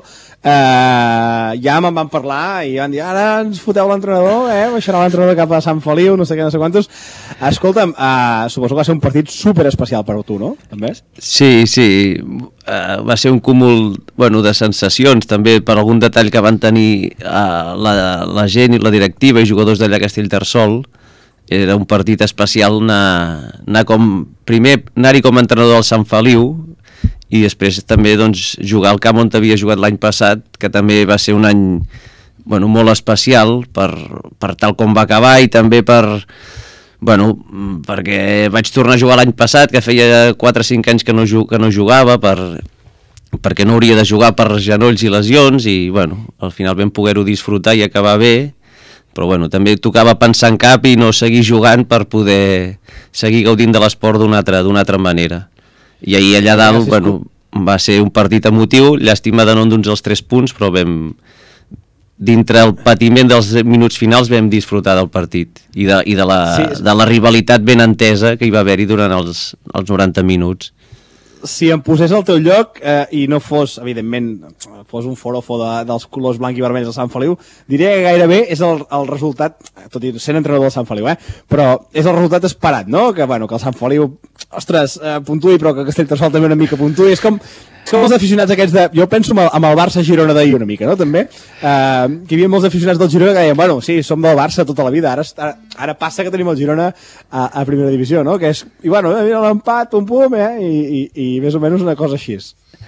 eh, ja me'n van parlar i van dir, ara ens foteu l'entrenador, eh? Baixarà l'entrenador cap a Sant Feliu, no sé què, no sé quantos. Escolta'm, eh, suposo que va ser un partit super especial per tu, no? També? Sí, sí, uh, va ser un cúmul, bueno, de sensacions, també per algun detall que van tenir uh, la, la gent i la directiva i jugadors d'allà a Castellterçol. Era un partit especial anar, anar com, primer anar-hi com a entrenador del Sant Feliu i després també doncs, jugar al camp on havia jugat l'any passat, que també va ser un any, bueno, molt especial per, per tal com va acabar i també per... Bueno, perquè vaig tornar a jugar l'any passat, que feia quatre o cinc anys que no, que no jugava, per, perquè no hauria de jugar per genolls i lesions, i bueno, al final vam poder-ho disfrutar i acabar bé, però bueno, també tocava pensar en cap i no seguir jugant per poder seguir gaudint de l'esport d'una altra, d'una altra manera. I ahir allà dalt, bueno, va ser un partit emotiu, llàstima de no endur-nos els tres punts, però vam... dintre el patiment dels minuts finals vam disfrutar del partit i de, i de, la, Sí. de la rivalitat ben entesa que hi va haver-hi durant els, els noranta minuts. Si em posés al teu lloc eh, i no fos, evidentment, fos un forofo de, dels colors blanc i vermells del Sant Feliu, diria que gairebé és el, el resultat, tot i sent entrenador del Sant Feliu, eh, però és el resultat esperat, no? Que, bueno, que el Sant Feliu, ostres, eh, puntuï, però que Castellterçol també una mica puntuï. És com, és com els aficionats aquests de... Jo penso amb el, amb el Barça-Girona d'ahir una mica, no? També. Eh, que hi havia molts aficionats del Girona que deien, bueno, sí, som del Barça tota la vida, ara, ara, ara passa que tenim el Girona a, a primera divisió, no? Que és, i bueno, mira l'empat, pum pum, eh? I, i, i més o menys una cosa així.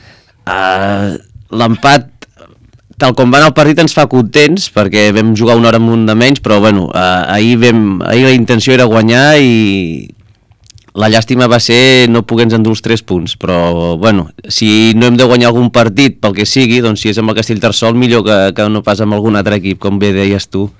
Uh, L'empat, tal com va anar el partit, ens fa contents, perquè vam jugar una hora amb un de menys, però bueno, uh, ahir, vam, ahir la intenció era guanyar i la llàstima va ser no poder-nos endur els tres punts, però bueno, si no hem de guanyar algun partit pel que sigui, doncs si és amb el Castellterçol millor que, que no pas amb algun altre equip, com bé deies tu.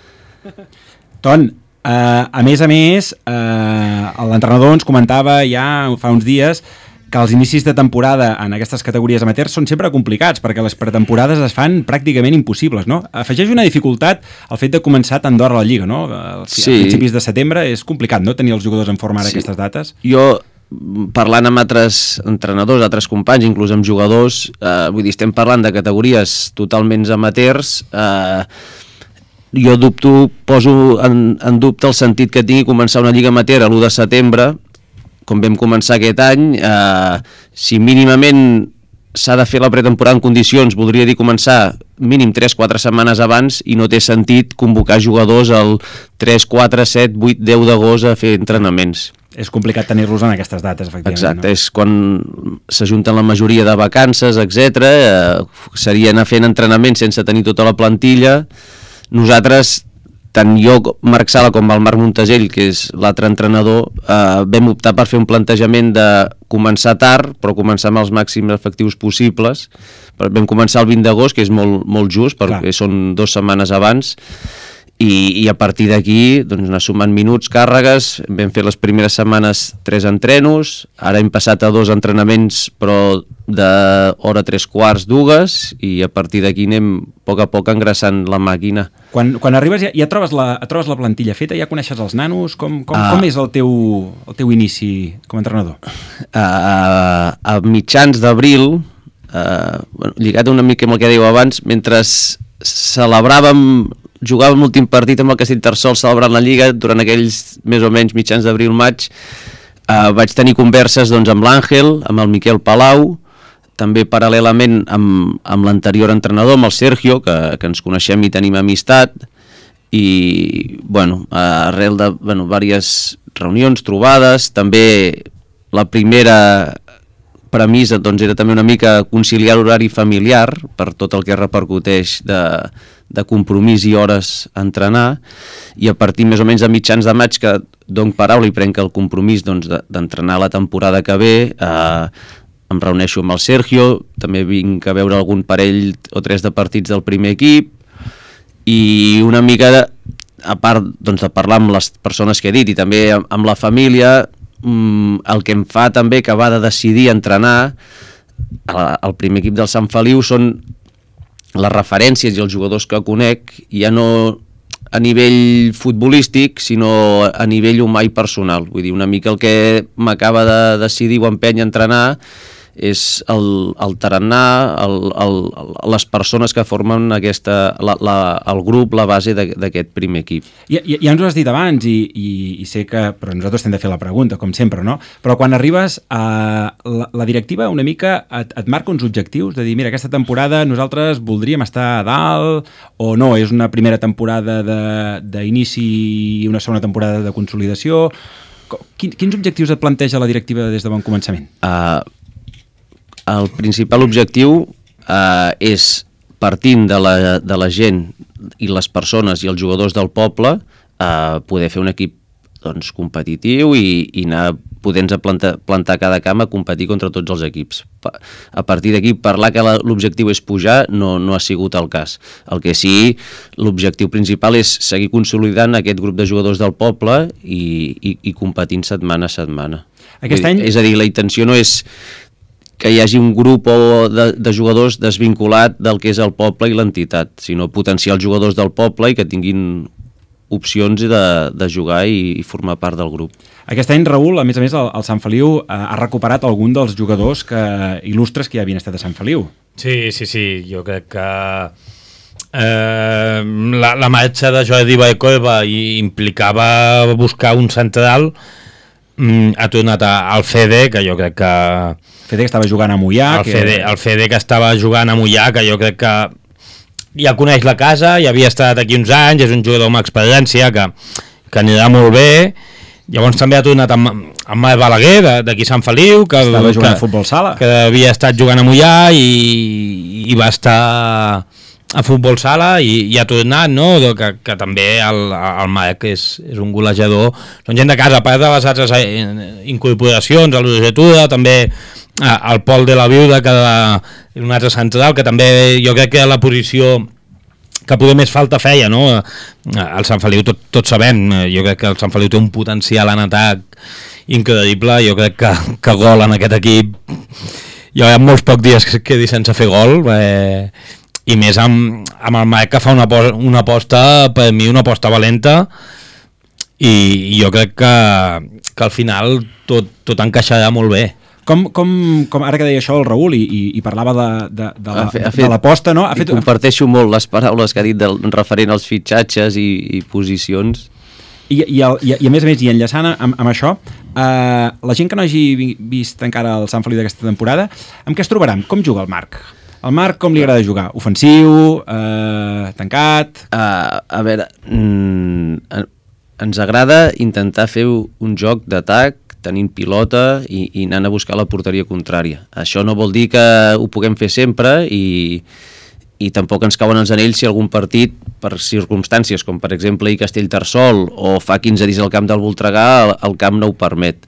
Ton, eh, a més a més, eh, l'entrenador ens comentava ja fa uns dies que els inicis de temporada en aquestes categories amateurs són sempre complicats, perquè les pretemporades es fan pràcticament impossibles, no? Afegeix una dificultat el fet de començar tan d'hora la Lliga, no? A Sí. principis de setembre és complicat, no?, tenir els jugadors en forma ara Sí. aquestes dates. Jo, parlant amb altres entrenadors, altres companys, inclús amb jugadors, eh, vull dir, estem parlant de categories totalment amateurs. Eh, jo dubto, poso en, en dubte el sentit que tingui començar una lliga amateur a l'u de setembre, com vam començar aquest any. Eh, si mínimament s'ha de fer la pretemporada en condicions, voldria dir començar mínim tres quatre setmanes abans, i no té sentit convocar jugadors el tres, quatre, set, vuit, deu d'agost a fer entrenaments. És complicat tenir-los en aquestes dates, efectivament. Exacte, no? És quan s'ajunten la majoria de vacances, etcètera. Eh, seria anar fent entrenaments sense tenir tota la plantilla. Nosaltres, tant jo, Marc Sala, com el Marc Montesell, que és l'altre entrenador, eh, vam optar per fer un plantejament de començar tard, però començar amb els màxims efectius possibles. Vam començar el vint d'agost, que és molt, molt just, perquè Clar. Són dues setmanes abans, i, i a partir d'aquí doncs, anar sumant minuts, càrregues. Vam fer les primeres setmanes tres entrenos, ara hem passat a dos entrenaments, però d'hora tres quarts, dues, i a partir d'aquí anem a poc a poc engraçant la màquina. Quan, quan arribes ja, ja trobes, la, trobes la plantilla feta, ja coneixes els nanos? Com, com, uh, com és el teu, el teu inici com a entrenador? Uh, a mitjans d'abril, uh, bueno, lligat una mica amb el que dèieu abans, mentre celebràvem, jugàvem l'últim partit amb el Castellterçol celebrant la Lliga, durant aquells més o menys mitjans d'abril-maig, uh, vaig tenir converses doncs, amb l'Àngel, amb el Miquel Palau, també paral·lelament amb, amb l'anterior entrenador, amb el Sergio, que, que ens coneixem i tenim amistat, i bueno, arrel de bueno, diverses reunions, trobades, també la primera premissa doncs, era també una mica conciliar l'horari familiar per tot el que repercuteix de, de compromís i hores a entrenar, i a partir més o menys de mitjans de maig que dono paraula i prenc el compromís doncs, d'entrenar la temporada que ve. eh, em reuneixo amb el Sergio, també vinc a veure algun parell o tres de partits del primer equip, i una mica de, a part doncs, de parlar amb les persones que he dit i també amb, amb la família, mmm, el que em fa també acabar de decidir entrenar al primer equip del Sant Feliu són les referències i els jugadors que conec, ja no a nivell futbolístic, sinó a nivell humà i personal. Vull dir, una mica el que m'acaba de decidir o empènyer a entrenar és el, el tarannà, el, el, les persones que formen aquesta, la, la, el grup, la base d'aquest primer equip. Ja, ja, ja ens ho has dit abans i, i, i sé que, però nosaltres hem de fer la pregunta, com sempre, no? Però quan arribes a la, la directiva una mica et, et marca uns objectius de dir, mira, aquesta temporada nosaltres voldríem estar a dalt, o no, és una primera temporada d'inici i una segona temporada de consolidació. Quins, quins objectius et planteja la directiva des de bon començament? Uh, El principal objectiu eh, és, partint de la, de la gent i les persones i els jugadors del poble, eh, poder fer un equip doncs, competitiu i, i anar podent plantar, plantar cada camp a competir contra tots els equips. A partir d'aquí, parlar que l'objectiu és pujar no, no ha sigut el cas. El que sí, l'objectiu principal és seguir consolidant aquest grup de jugadors del poble i, i, i competint setmana a setmana. Aquest any... És a dir, la intenció no és que hi hagi un grup de, de jugadors desvinculat del que és el poble i l'entitat, sinó potenciar els jugadors del poble i que tinguin opcions de, de jugar i, i formar part del grup. Aquest any, Raül, a més a més, el, el Sant Feliu ha recuperat algun dels jugadors que, il·lustres que ja havien estat a Sant Feliu. Sí, sí, sí, jo crec que eh, la, la marxa de Jordi Baekova implicava buscar un central. Mm, ha tornat a, al Fede, que jo crec que... Fede que estava jugant a Mollà. El, que... Fede, el Fede que estava jugant a Mollà, que jo crec que ja coneix la casa, ja havia estat aquí uns anys, és un jugador amb experiència, que, que anirà molt bé. Llavors també ha tornat amb, amb Marc Balaguer, d'aquí Sant Feliu, que, estava jugant que, a futbol sala. Que havia estat jugant a Mollà i, i va estar a futbol sala i, i ha tornat, no? Que, que també el, el Marc és, és un golejador. Són gent de casa, a part de les altres incorporacions, el Roger Tura, també el Pol de la Viuda, que és un altre central, que també jo crec que la posició que poder més falta feia, no? El Sant Feliu, tot, tot sabem, jo crec que el Sant Feliu té un potencial en atac increïble, jo crec que, que gol en aquest equip, jo hi ha molts pocs dies que quedi sense fer gol, eh, i més amb, amb el Marc, que fa una, una aposta, per mi una aposta valenta, i, i jo crec que, que al final tot, tot encaixarà molt bé. Com, com, com ara que deia això el Raül i, i, i parlava de, de, de, la, fet, de l'aposta, no? Ha fet, fet... comparteixo molt les paraules que ha dit del, referent als fitxatges i, i posicions. I, i, el, i, i a més a més, i enllaçant amb, amb això, eh, la gent que no hagi vist encara el Sant Feliu d'aquesta temporada, amb què es trobaran? Com juga el Marc? El Marc com li agrada jugar? Ofensiu? Eh, tancat? Uh, a veure, mm, ens agrada intentar fer un joc d'atac tenint pilota i, i anant a buscar la porteria contrària. Això no vol dir que ho puguem fer sempre i, i tampoc ens cauen els anells si algun partit, per circumstàncies com per exemple ahir Castellterçol o fa quinze dies al camp del Voltregà, el, el camp no ho permet.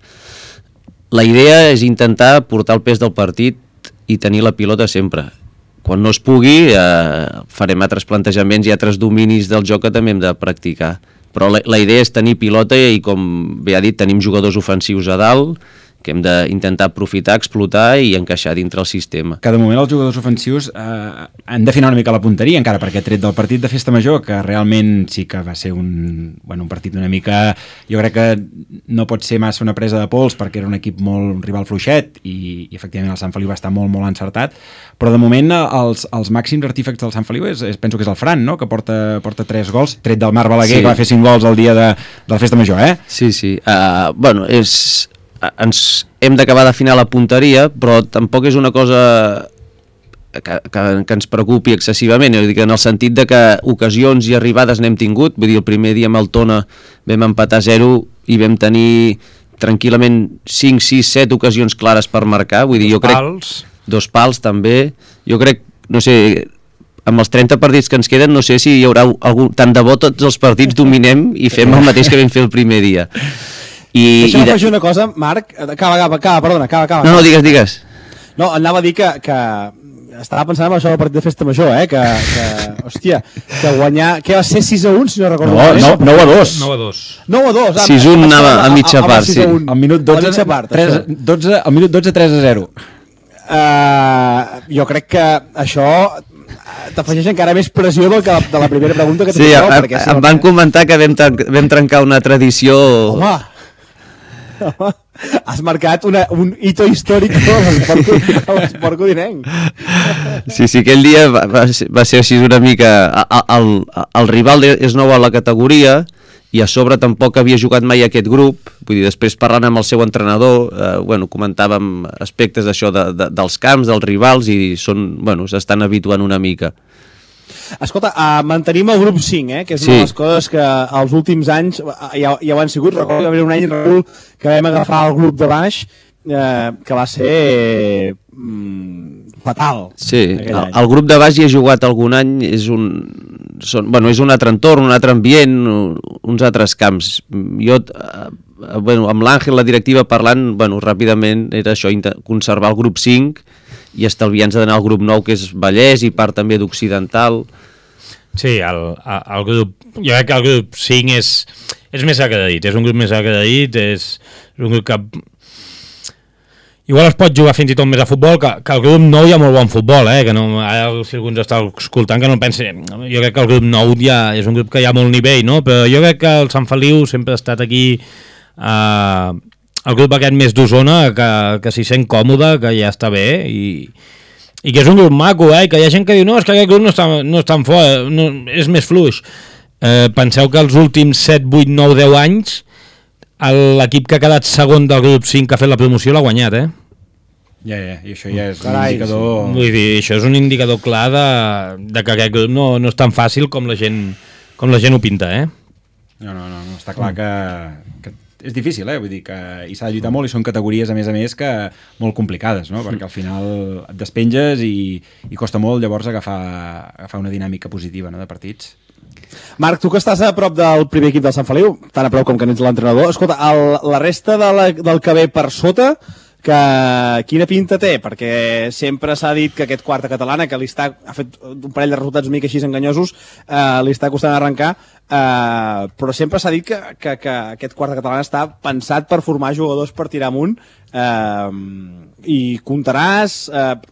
La idea és intentar portar el pes del partit i tenir la pilota sempre. Quan no es pugui, eh, farem altres plantejaments i altres dominis del joc que també hem de practicar. Però la, la idea és tenir pilota i, com bé ha dit, tenim jugadors ofensius a dalt que hem d'intentar aprofitar, explotar i encaixar dintre el sistema. Que de moment els jugadors ofensius eh, han d'afinar una mica la punteria, encara perquè tret del partit de Festa Major, que realment sí que va ser un, bueno, un partit una mica... Jo crec que no pot ser massa una presa de pols perquè era un equip molt un rival fluixet i, i efectivament el Sant Feliu va estar molt, molt encertat, però de moment els, els màxims artífecs del Sant Feliu és, és, penso que és el Fran, no? Que porta, porta tres gols, tret del Marc Balaguer, sí, que va fer cinc gols el dia de, de la Festa Major, eh? Sí, sí. Uh, bueno, és... ens hem d'acabar d'afinar la punteria, però tampoc és una cosa que, que, que ens preocupi excessivament, en el sentit de que ocasions i arribades n'hem tingut. Vull dir, el primer dia amb el Tona vam empatar a zero i vam tenir tranquil·lament cinc, sis, set ocasions clares per marcar. Vull dir, jo crec, pals. Dos pals també. Jo crec, no sé, amb els trenta partits que ens queden, no sé si hi haurà algun... Tant de bo tots els partits dominem i fem el mateix que vam fer el primer dia. I, Deixa'm i de... afegir una cosa, Marc, acaba, acaba, acaba, perdona, acaba, acaba. No, no, digues, digues. No, anava a dir que, que estava pensant en això del partit de Festa Major, eh, que, que hòstia, que guanyar, que va ser sis a un, si no recordo. No, no, nou a dos. nou a dos. nou a dos. sis a un anava a mitja part, sí. Al minut dotze, part, tres, dotze, al minut dotze, tres a zero. Uh, jo crec que això t'afegeix encara més pressió del que de la primera pregunta que t'he sí, fet. Sí, perquè em van comentar que vam, vam trencar una tradició... Home, has marcat una, un hito històric de l'esport codinenc. Sí, sí, aquell dia va, va, ser, va ser així una mica... El, el, el rival és nou a la categoria i a sobre tampoc havia jugat mai aquest grup. Vull dir, després parlant amb el seu entrenador, eh, bueno, comentàvem aspectes d'això de, de, dels camps, dels rivals, i són, bueno, s'estan habituant una mica. Escolta, uh, mantenim el grup cinc, eh, que és sí. Una de les coses que als últims anys ja, ja ho han sigut. Recordo que va haver un any, Raül, que vam agafar el grup de baix, eh, que va ser mm, fatal. Sí, el, el grup de baix hi ha jugat algun any, és un, són, bueno, és un altre entorn, un altre ambient, uns altres camps. Jo, eh, bueno, amb l'Àngel, la directiva, parlant, bueno, ràpidament era això, conservar el grup cinc i estalviant-se d'anar al grup nou, que és Vallès i part també d'Occidental. Sí, el, el grup, jo crec que el grup cinc és, és més acreditat, és un grup més acreditat, és, és un grup que igual es pot jugar fins i tot més a futbol, que, que el grup nou hi ha molt bon futbol, eh? Que no, ara si algú ens està escoltant que no pensi, jo crec que el grup nou ja és un grup que hi ha molt nivell, no? Però jo crec que el Sant Feliu sempre ha estat aquí... Eh, el grup aquest més d'Osona, que, que s'hi sent còmode, que ja està bé, i, i que és un grup maco, eh? Que hi ha gent que diu, no, és que aquest grup no està, no està en fora, no, és més fluix. Eh, penseu que els últims set, vuit, nou, deu anys, l'equip que ha quedat segon del grup cinc que ha fet la promoció l'ha guanyat, eh? Ja, ja, i això ja és Carai, un indicador... sí. Vull dir, això és un indicador clar de, de que aquest grup no, no és tan fàcil com la gent, com la gent ho pinta, eh? No, no, no, no està clar que... que... és difícil, eh? Vull dir que hi s'ha de lluitar molt i són categories, a més a més, que molt complicades, no? Perquè al final et despenges i, i costa molt llavors agafar, agafar una dinàmica positiva, no?, de partits. Marc, tu que estàs a prop del primer equip del Sant Feliu, tan a prop com que n'ets l'entrenador, escolta, el, la resta de la, del que ve per sota, que quina pinta té? Perquè sempre s'ha dit que aquest quarta catalana, que li està, ha fet un parell de resultats una mica així enganyosos, eh, li està costant arrencar, eh, però sempre s'ha dit que, que, que aquest quarta catalana està pensat per formar jugadors per tirar amunt, eh, i comptaràs, eh,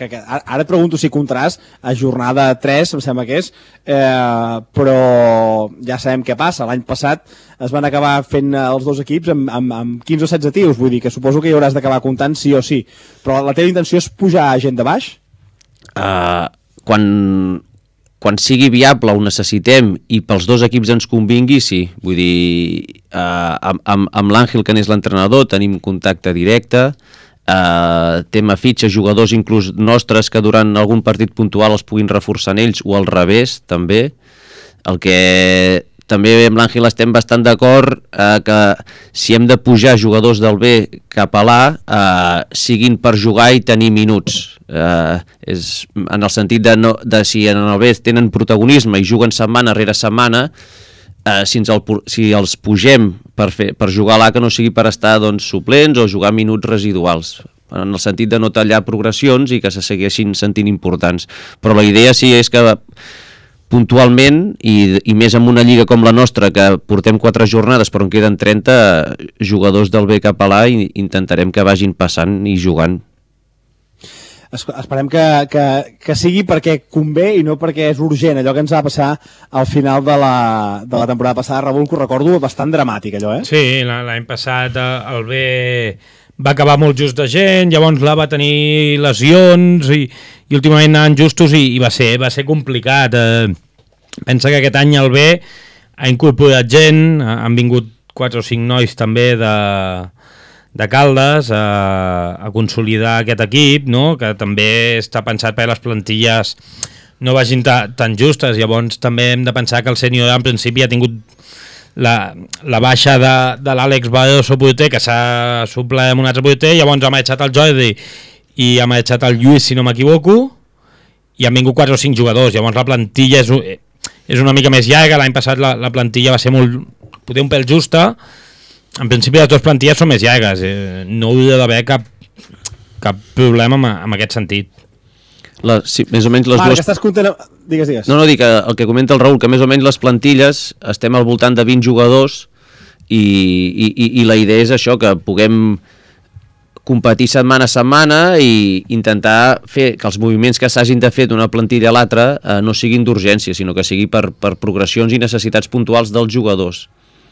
que, que ara et pregunto si comptaràs a jornada tres, em sembla que és, eh, però ja sabem què passa. L'any passat es van acabar fent els dos equips amb, amb, amb quinze o setze tios, vull dir que suposo que hi hauràs d'acabar comptant sí o sí. Però la teva intenció és pujar gent de baix? Uh, quan, quan sigui viable ho necessitem i pels dos equips ens convingui, sí. Vull dir, uh, amb, amb, amb l'Àngel, que n'és l'entrenador, tenim contacte directe, uh, tema fitxa, jugadors inclús nostres que durant algun partit puntual els puguin reforçar en ells, o al revés, també. El que també amb l'Àngel estem bastant d'acord eh, que si hem de pujar jugadors del B cap a l'A, eh, siguin per jugar i tenir minuts. Eh, és en el sentit de, no, de si en el B tenen protagonisme i juguen setmana rere setmana, eh, si, ens el, si els pugem per, fer, per jugar a l'A, que no sigui per estar doncs, suplents o jugar minuts residuals, en el sentit de no tallar progressions i que se segueixin sentint importants. Però la idea sí és que puntualment, i, i més en una lliga com la nostra, que portem quatre jornades però en queden trenta, jugadors del B cap a l'A, i intentarem que vagin passant i jugant. Esperem que, que, que sigui perquè convé i no perquè és urgent, allò que ens va passar al final de la, de la temporada passada, Raül, que ho recordo, bastant dramàtic allò, eh? Sí, l'any passat el B va acabar molt just de gent, llavors l'A va tenir lesions i, i últimament anaven justos i, i va, ser, va ser complicat. Eh, pensa que aquest any el B ha incorporat gent, han vingut quatre o cinc nois també de, de Caldes a, a consolidar aquest equip, no? Que també està pensat perquè les plantilles no vagin ta, tan justes, llavors també hem de pensar que el sènior en principi ha tingut La, la baixa de, de l'Àlex Badoso porter, que s'ha suplert amb un altre porter, llavors ha marxat el Jordi i ha marxat el Lluís, si no m'equivoco, i han vingut quatre o cinc jugadors, llavors la plantilla és, és una mica més llarga. L'any passat la, la plantilla va ser molt, poder un pèl justa. En principi les dues plantilles són més llargues, eh, no hauria d'haver cap, cap problema amb, amb aquest sentit. La, sí, més o menys les Marc, dues... estàs content... Digues, digues. No, no, dic que el que comenta el Raül, que més o menys les plantilles estem al voltant de vint jugadors i, i, i la idea és això, que puguem competir setmana a setmana i intentar fer que els moviments que s'hagin de fer d'una plantilla a l'altra eh, no siguin d'urgència, sinó que sigui per, per progressions i necessitats puntuals dels jugadors.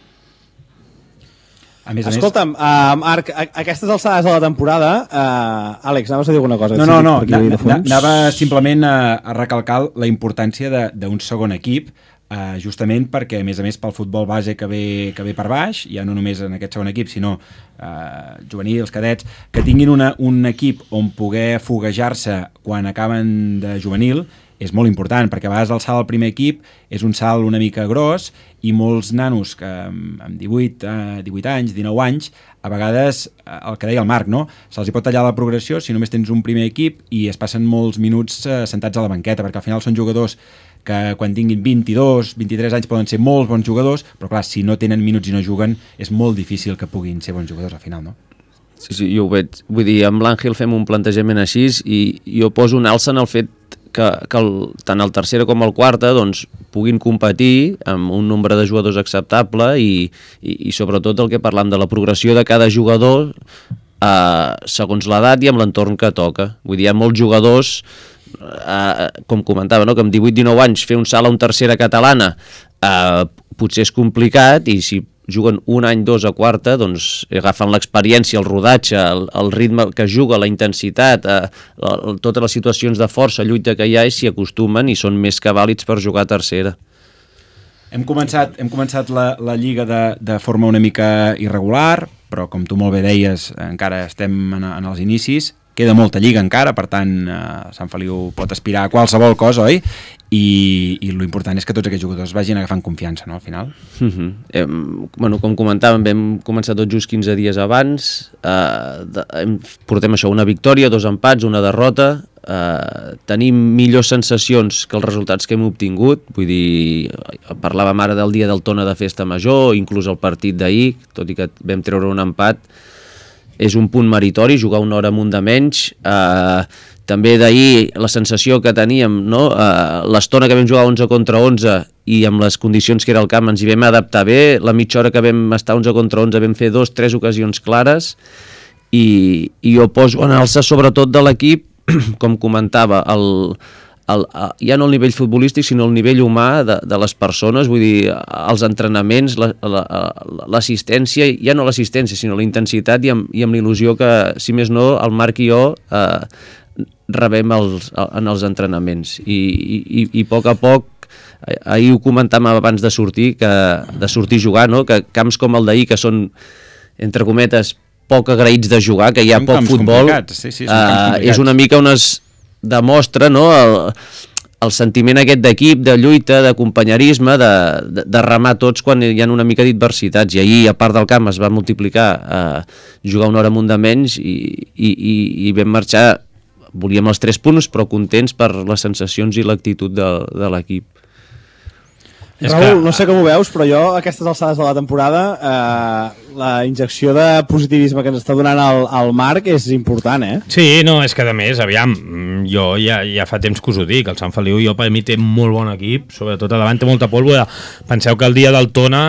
A més a Escolta'm, més... uh, Marc, a, a aquestes alçades de la temporada, uh, Àlex, anaves a dir alguna cosa? No, no, no, anava simplement a, a recalcar la importància d'un segon equip, uh, justament perquè, a més a més, pel futbol base que ve, que ve per baix, ja no només en aquest segon equip, sinó uh, juvenils, cadets, que tinguin una, un equip on poder foguejar-se quan acaben de juvenil, és molt important, perquè a vegades el salt al primer equip és un salt una mica gros i molts nanos que amb divuit, divuit anys, dinou anys, a vegades, el que deia el Marc, no? Se'ls hi pot tallar la progressió si només tens un primer equip i es passen molts minuts sentats a la banqueta, perquè al final són jugadors que quan tinguin vint-i-dos, vint-i-tres anys poden ser molts bons jugadors, però clar, si no tenen minuts i no juguen, és molt difícil que puguin ser bons jugadors al final, no? Sí, sí, jo ho veig. Vull dir, amb l'Àngel fem un plantejament així i jo poso un alça en el fet que, que el, tant el tercera com el quarta doncs, puguin competir amb un nombre de jugadors acceptable i, i, i sobretot el que parlam de la progressió de cada jugador eh, segons l'edat i amb l'entorn que toca. Vull dir, hi ha molts jugadors, eh, com comentava, no? Que amb divuit dinou anys fer un salt a un tercera catalana eh, potser és complicat i si juguen un any, dos a quarta, doncs agafen l'experiència, el rodatge, el, el ritme que juga, la intensitat, eh, el, totes les situacions de força, lluita que hi ha i s'hi acostumen i són més que vàlids per jugar a tercera. Hem començat, hem començat la, la Lliga de, de forma una mica irregular, però com tu molt bé deies, encara estem en, en els inicis. Queda molta lliga encara, per tant, eh, Sant Feliu pot aspirar a qualsevol cosa, oi? I, i l'important és que tots aquests jugadors vagin agafant confiança, no?, al final. Uh-huh. Hem, bueno, com comentàvem, vam començar tot just quinze dies abans, eh, de, hem, portem això, una victòria, dos empats, una derrota, eh, tenim millors sensacions que els resultats que hem obtingut, vull dir, parlàvem ara del dia del Tona de Festa Major, inclús el partit d'ahir, tot i que vam treure un empat, és un punt meritori, jugar una hora amunt de menys. Eh, també d'ahir la sensació que teníem, no? eh, l'estona que vam jugar onze contra onze i amb les condicions que era el camp ens hi vam adaptar bé, la mitja hora que vam estar onze contra onze vam fer dos, tres ocasions clares i, i jo poso en alça sobretot de l'equip com comentava, el, el, ja no el nivell futbolístic, sinó el nivell humà de, de les persones, vull dir, els entrenaments, l'assistència, la, la, ja no l'assistència, sinó la intensitat i amb, i amb l'il·lusió que, si més no, el Marc i jo eh, rebem els, en els entrenaments. I, i, i a poc a poc, ahir ho comentàvem abans de sortir, que, de sortir a jugar, no? Que camps com el d'ahir, que són, entre cometes, poc agraïts de jugar, que hi ha són poc futbol, sí, sí, uh, és una mica on es demostra, no?, el, el sentiment aquest d'equip, de lluita, de companyerisme, de, de, de remar tots quan hi ha una mica d'adversitats. I ahir, a part del camp, es va multiplicar uh, jugar una hora amunt de menys i, i, i, i vam marxar, volíem els tres punts, però contents per les sensacions i l'actitud de, de l'equip. Raül, que... no sé com ho veus, però jo a aquestes alçades de la temporada eh, la injecció de positivisme que ens està donant el, el Marc és important, eh? Sí, no, és que a més, aviam, jo ja, ja fa temps que us ho dic, el Sant Feliu jo per mi té molt bon equip, sobretot a davant té molta pólvora. Penseu que el dia del Tona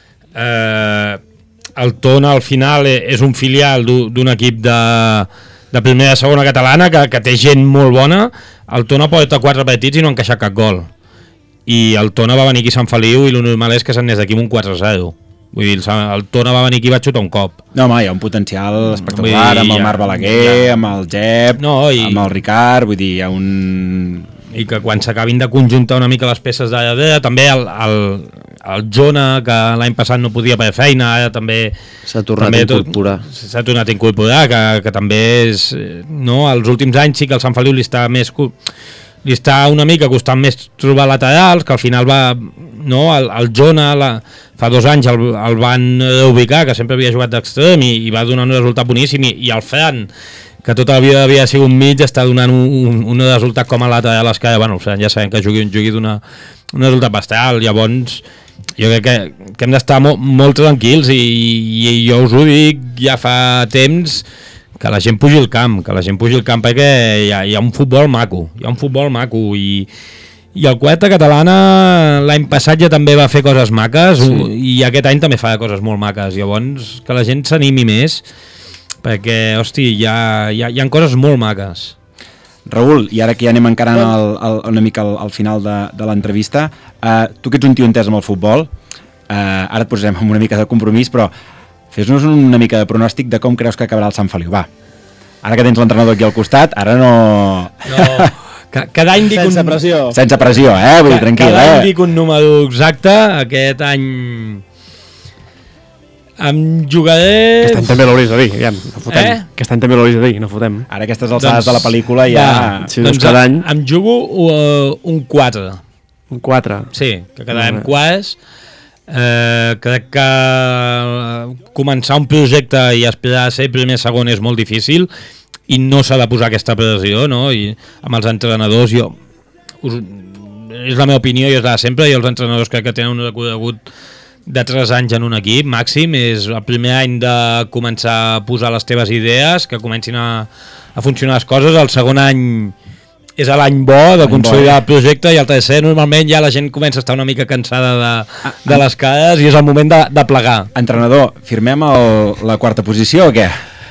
eh, el Tona al final és un filial d'un equip de, de primera i segona catalana que, que té gent molt bona. El Tona porta quatre partits i no ha encaixat cap gol. I el Tona va venir aquí a Sant Feliu i el normal és que s'anés d'aquí amb un quatre a zero. Vull dir, el Tona va venir aquí i va xutar un cop. No, home, hi ha un potencial espectacular, dir, amb el ja, Marc Balaguer, ja. amb el Jep, no, i, amb el Ricard, vull dir, hi ha un... I que quan s'acabin de conjuntar una mica les peces d'allà darrere, també el, el, el Jona, que l'any passat no podia per feina, ara també... S'ha tornat també a incorporar. S'ha tornat a incorporar, que, que també és... No, els últims anys sí que el Sant Feliu li està més... li està una mica costant més trobar laterals, que al final va, no, el, el Jona la, fa dos anys el, el van ubicar, que sempre havia jugat d'extrem i, i va donar un resultat boníssim, i, i el Fran, que tota la vida havia sigut mig, està donant un, un, un resultat com a lateral esquerre. Bueno, el Fran ja sabem que jugui, jugui d'una un resultat bestial. Llavors jo crec que, que hem d'estar mo, molt tranquils i, i jo us ho dic ja fa temps, que la gent pugi al camp, que la gent pugi al camp perquè hi ha, hi ha un futbol maco, hi ha un futbol maco i, i el Quarta Catalana l'any passat ja també va fer coses maques, sí. I aquest any també fa coses molt maques, llavors que la gent s'animi més perquè, hosti, hi ha, hi ha, hi ha coses molt maques. Raül, i ara que ja anem encarant el, el, una mica al, al final de, de l'entrevista, uh, tu que ets un tio entès amb el futbol, uh, ara et posarem amb una mica de compromís, però fes-nos una mica de pronòstic de com creus que acabarà el Sant Feliu, va. Ara que tens l'entrenador aquí al costat, ara no... No, cada any dic Sense un... pressió. Sense pressió, eh? Vull dir, tranquil, cada eh? Cada any dic un número exacte, aquest any... Em jugaré... Aquest any també l'hauries de dir, ja, no fotem. Eh? Aquest any també l'hauries de dir, no fotem. Ara aquestes alçades doncs, de la pel·lícula ja... Va, sí, doncs cada any... Em jugo uh, un quatre. Un quatre? Sí, que quedarem quarts. Eh, crec que començar un projecte i aspirar a ser primer segon és molt difícil i no s'ha de posar aquesta pressió, no? I amb els entrenadors jo us, és la meva opinió i és la de sempre, i els entrenadors crec que tenen un recorregut de tres anys en un equip màxim, és el primer any de començar a posar les teves idees, que comencin a, a funcionar les coses, el segon any és l'any bo de consolidar el projecte, i el tercer normalment ja la gent comença a estar una mica cansada de, de les cares i és el moment de, de plegar. Entrenador, firmem el, la quarta posició o què?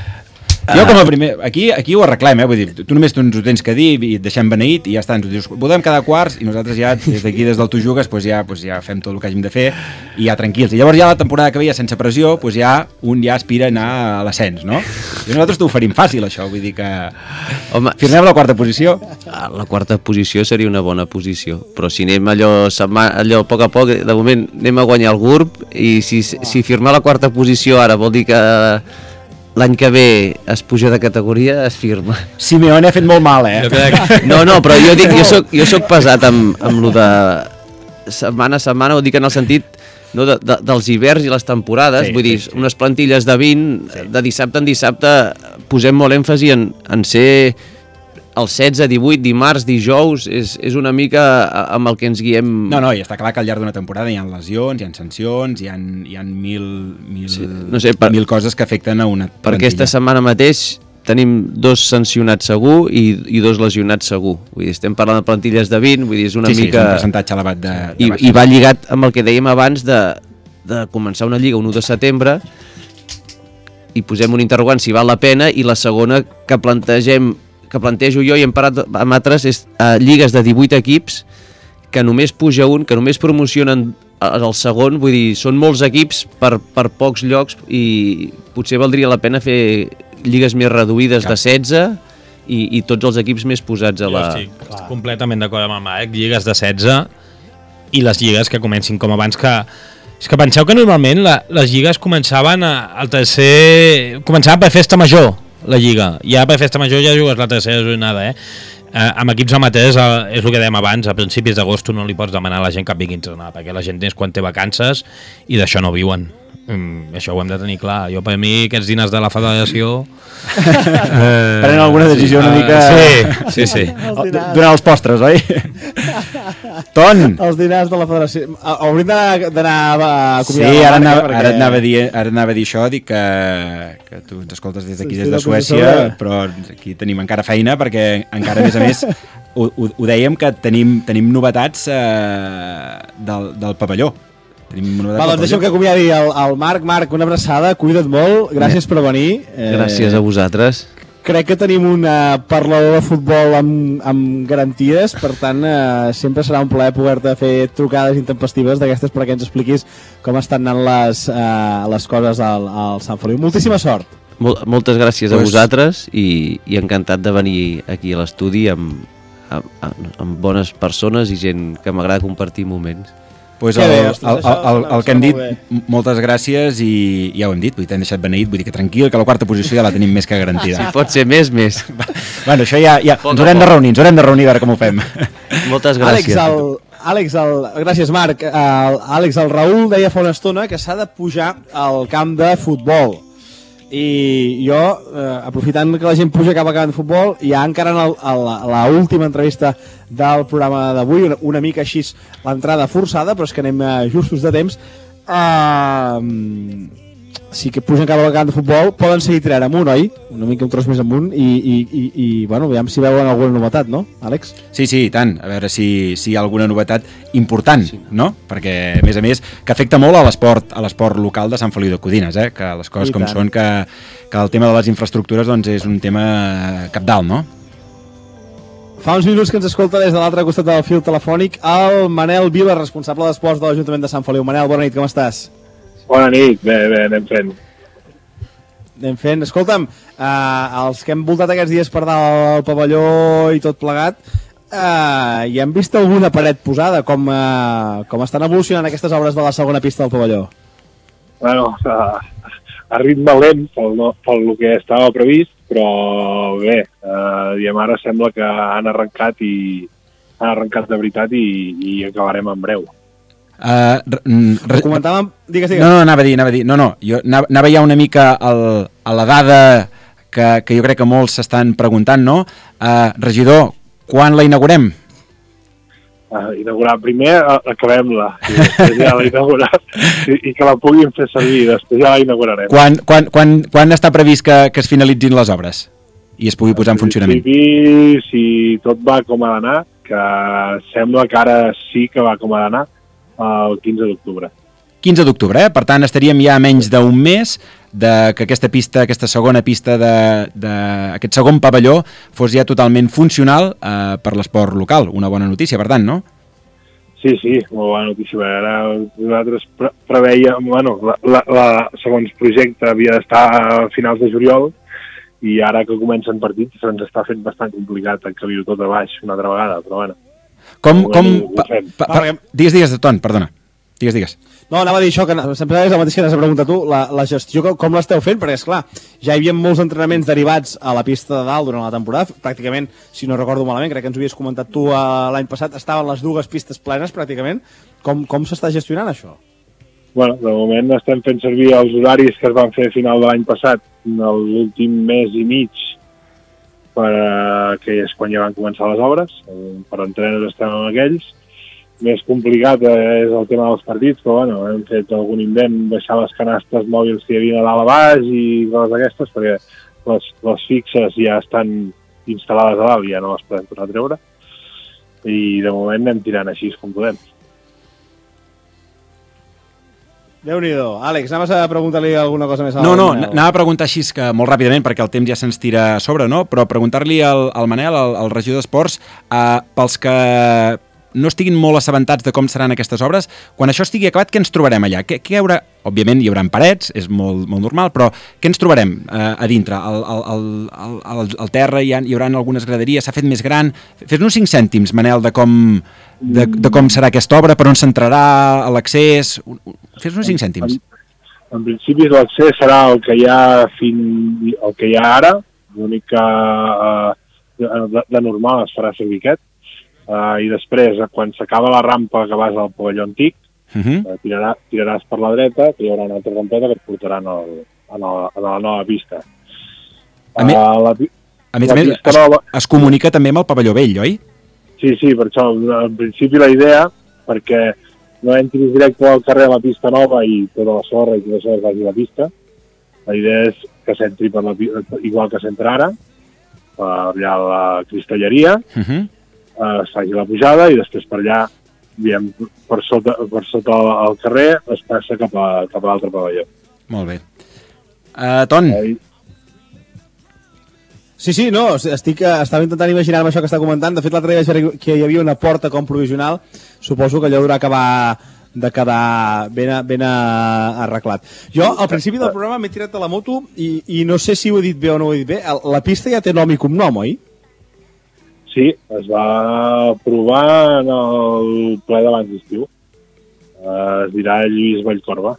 Jo com a primer, aquí, aquí ho arreglem, eh? Vull dir, tu només ens ho tens que dir i et deixem beneït i ja està, ens ho dius, podem quedar quarts i nosaltres ja, des d'aquí, des del Tu Jugues, doncs ja, doncs ja fem tot el que hàgim de fer i ja tranquils. I llavors ja la temporada que ve ja sense pressió, doncs ja un ja aspira a anar a l'ascens, no? I nosaltres t'ho oferim fàcil, això, vull dir que... Home, firmem la quarta posició. La quarta posició seria una bona posició, però si anem allò, allò a poc a poc, de moment anem a guanyar el G U R B i si, si firmar la quarta posició ara vol dir que l'any que ve es puja de categoria, es firma. Simeone ha fet molt mal, eh? No, no, però jo dic, jo soc, jo soc pesat amb, amb lo de setmana a setmana, ho dic en el sentit no, de, de, dels hiverns i les temporades, sí, vull dir, sí, sí. Unes plantilles de vint, sí. De dissabte en dissabte, posem molt èmfasi en, en ser el setze, divuit, dimarts, dijous, és, és una mica amb el que ens guiem. No, no, i està clar que al llarg d'una temporada hi ha lesions, hi ha sancions, hi ha, hi ha mil, mil, sí, no sé, per, mil coses que afecten a una plantilla. Per aquesta setmana mateix tenim dos sancionats segur i, i dos lesionats segur. Vull dir, estem parlant de plantilles de vint, vull dir, és una sí, mica... Sí, és un percentatge elevat de, de I, I va lligat amb el que dèiem abans de, de començar una lliga un u de setembre i posem un interrogant si val la pena, i la segona que plantegem que plantejo jo i hem parlat amb altres és uh, lligues de divuit equips que només puja un, que només promocionen el segon, vull dir, són molts equips per, per pocs llocs i potser valdria la pena fer lligues més reduïdes de setze i, i tots els equips més posats a la... Jo estic Clar. completament d'acord amb el Marc, lligues de setze i les lligues que comencin com abans que... És que penseu que normalment la, les lligues començaven a, al tercer... Començaven per festa major, la lliga. I ara per festa major ja jugues la tercera jornada, eh? Eh, amb equips amateurs, eh, és el que dèiem abans, a principis d'agost tu no li pots demanar a la gent que vingui a entrenar, perquè la gent és quan té vacances i d'això no viuen. Mm, això ho hem de tenir clar. Jo, per mi, aquests diners de la federació... eh, Prenen alguna decisió una mica... Uh, sí, sí, sí. Durant els postres, oi? Ton! Els diners de la federació... Hauríem d'anar a acomiadar sí, ara, anava, perquè... ara, anava a dir, ara anava a dir això, dic que, que tu ens escoltes des d'aquí, sí, des de Suècia, però aquí tenim encara feina, perquè encara, a més a més, ho, ho, ho dèiem que tenim, tenim novetats eh, del, del pavelló. Va, doncs deixa'm que acomiadi el, el Marc. Marc, una abraçada, cuida't molt, gràcies per venir. Eh, gràcies a vosaltres. Crec que tenim un uh, parlador de futbol amb, amb garanties, per tant, uh, sempre serà un plaer poder-te fer trucades intempestives d'aquestes perquè ens expliquis com estan anant les, uh, les coses al, al Sant Feliu. Moltíssima sort. Mol, moltes gràcies pues... a vosaltres i, i encantat de venir aquí a l'estudi amb, amb, amb bones persones i gent que m'agrada compartir moments. Pues el, el, el, el, el que hem dit, moltes gràcies i ja ho hem dit, vull dir, t'hem deixat beneït, vull dir que tranquil, que la quarta posició ja la tenim més que garantida. Si pot ser més, més. Bueno, això ja, ja ens haurem de reunir, ens haurem de reunir a veure com ho fem. Moltes gràcies. Àlex, el, Àlex el, gràcies Marc. El, Àlex, el Raül deia fa una estona que s'ha de pujar al camp de futbol. I jo, eh, aprofitant que la gent puja cap al camp de futbol, ja encara en l'última entrevista del programa d'avui, una, una mica així l'entrada forçada, però és que anem eh, justos de temps, eh, sí que pugen cap al camp de futbol, poden seguir tirant amunt, oi? Una mica un tros més amunt i, i, i, i bueno, veiem si veuen alguna novetat, no, Àlex? Sí, sí, i tant. A veure si, si hi ha alguna novetat important, sí. No? Perquè, a més a més, que afecta molt a l'esport a l'esport local de Sant Feliu de Codines, eh? Que les coses I com tant. Són, que, que el tema de les infraestructures doncs, és un tema cabdal, no? Fa uns minuts que ens escolta des de l'altre costat del fil telefònic el Manel Vila, responsable d'esports de l'Ajuntament de Sant Feliu. Manel, bona nit, com estàs? Bona nit, bé, bé, anem fent. Anem fent. Escolta'm, eh, els que hem voltat aquests dies per dalt el pavelló i tot plegat, eh, hi hem vist alguna paret posada? Com, eh, com estan evolucionant aquestes obres de la segona pista del pavelló? Bueno, a, a ritme lent pel, no, pel que estava previst, però bé, eh, diem ara sembla que han arrencat i han arrencat de veritat i, i acabarem en breu. Uh, re... Comentàvem... Digues, digues. No, no, anava a dir, anava a dir. No, no, jo anava, anava ja una mica al, a la dada que, que jo crec que molts s'estan preguntant, no? Uh, regidor, quan la inaugurem? Uh, inaugurar primer, uh, acabem-la, i després ja la inaugurat, i, i que la puguin fer servir, després ja la inaugurarem. Quan, quan, quan, quan està previst que, que es finalitzin les obres i es pugui posar en funcionament? Si, si tot va com ha d'anar, que sembla que ara sí que va com ha d'anar, el quinze d'octubre. quinze d'octubre, eh? Per tant estaríem ja a menys d'un mes de que aquesta pista, aquesta segona pista d'aquest segon pavelló fos ja totalment funcional eh, per l'esport local. Una bona notícia, per tant, no? Sí, sí, molt bona notícia. Ara nosaltres pre preveiem, bueno, la, la, la, segons projecte havia d'estar a finals de juliol i ara que comencen partits se'ns està fent bastant complicat encabir-ho tot a baix una altra vegada, però bueno. Com, com... Pa, pa, pa, digues, digues, Ton, perdona. Digues, digues. No, anava a dir això, que sempre és el mateix que n'has preguntat tu, la, la gestió, com, com l'esteu fent? Perquè, esclar, ja hi havia molts entrenaments derivats a la pista de dalt durant la temporada, pràcticament, si no recordo malament, crec que ens ho havies comentat tu l'any passat, estaven les dues pistes plenes, pràcticament. Com, com s'està gestionant això? Bueno, de moment estem fent servir els horaris que es van fer a final de l'any passat, l'últim mes i mig, per, que és quan ja van començar les obres, per entrenes estem amb aquells. Més complicat és el tema dels partits, però bueno, hem fet algun invent, baixar les canastes mòbils que hi havia a dalt a baix i coses d'aquestes, perquè les, les fixes ja estan instal·lades a dalt i ja no les podem tornar a treure. I de moment anem tirant així com podem. Déu-n'hi-do. Àlex, anaves a preguntar-li alguna cosa més? No, no, anava a preguntar així que molt ràpidament, perquè el temps ja se'ns tira a sobre, no? Però preguntar-li al, al Manel, al, al regidor d'Esports, eh, pels que no estiguin molt assabentats de com seran aquestes obres, quan això estigui acabat, què ens trobarem allà? Què, què hi haurà? Òbviament hi haurà parets, és molt, molt normal, però què ens trobarem eh, a dintre? Al, al, al, al, al terra hi, ha, hi haurà algunes graderies, s'ha fet més gran. Fes-nos cinc cèntims, Manel, de com, de, de com serà aquesta obra, per on s'entrarà, l'accés... Fes-nos cinc cèntims. En, en principi l'accés serà el que hi ha fins el que hi ha ara, l'únic que eh, de, de normal es farà servir aquest, eh, i després, quan s'acaba la rampa que vas al pavelló antic, uh -huh. eh, tirarà, tiraràs per la dreta, que hi haurà una altra rampeta que et portarà en, el, en, el, en la nova pista. A, mi, uh, la, a més a més, es, nova... es comunica també amb el pavelló vell, oi? Sí, sí, per això, en principi la idea, perquè no entris directe al carrer a la pista nova i tota la sorra i tot això es vagi a la pista. La idea és que s'entri per la, igual que s'entra ara, per allà a la cristalleria, uh -huh. eh, es faci la pujada i després per allà, diguem, per sota, per sota el carrer es passa cap a, cap a l'altre pavelló. Molt bé. Uh, Ton? Eh, Sí, sí, no, estic, estava intentant imaginar-me això que està comentant. De fet, l'altre dia vaig que hi havia una porta com provisional. Suposo que allò haurà acabar de quedar ben, ben arreglat. Jo, al principi del programa, m'he tirat de la moto i, i no sé si ho he dit bé o no ho he dit bé. La pista ja té nom i cognom, oi? Sí, es va aprovar en el ple d'abans d'estiu. Es dirà Lluís Vallcorba.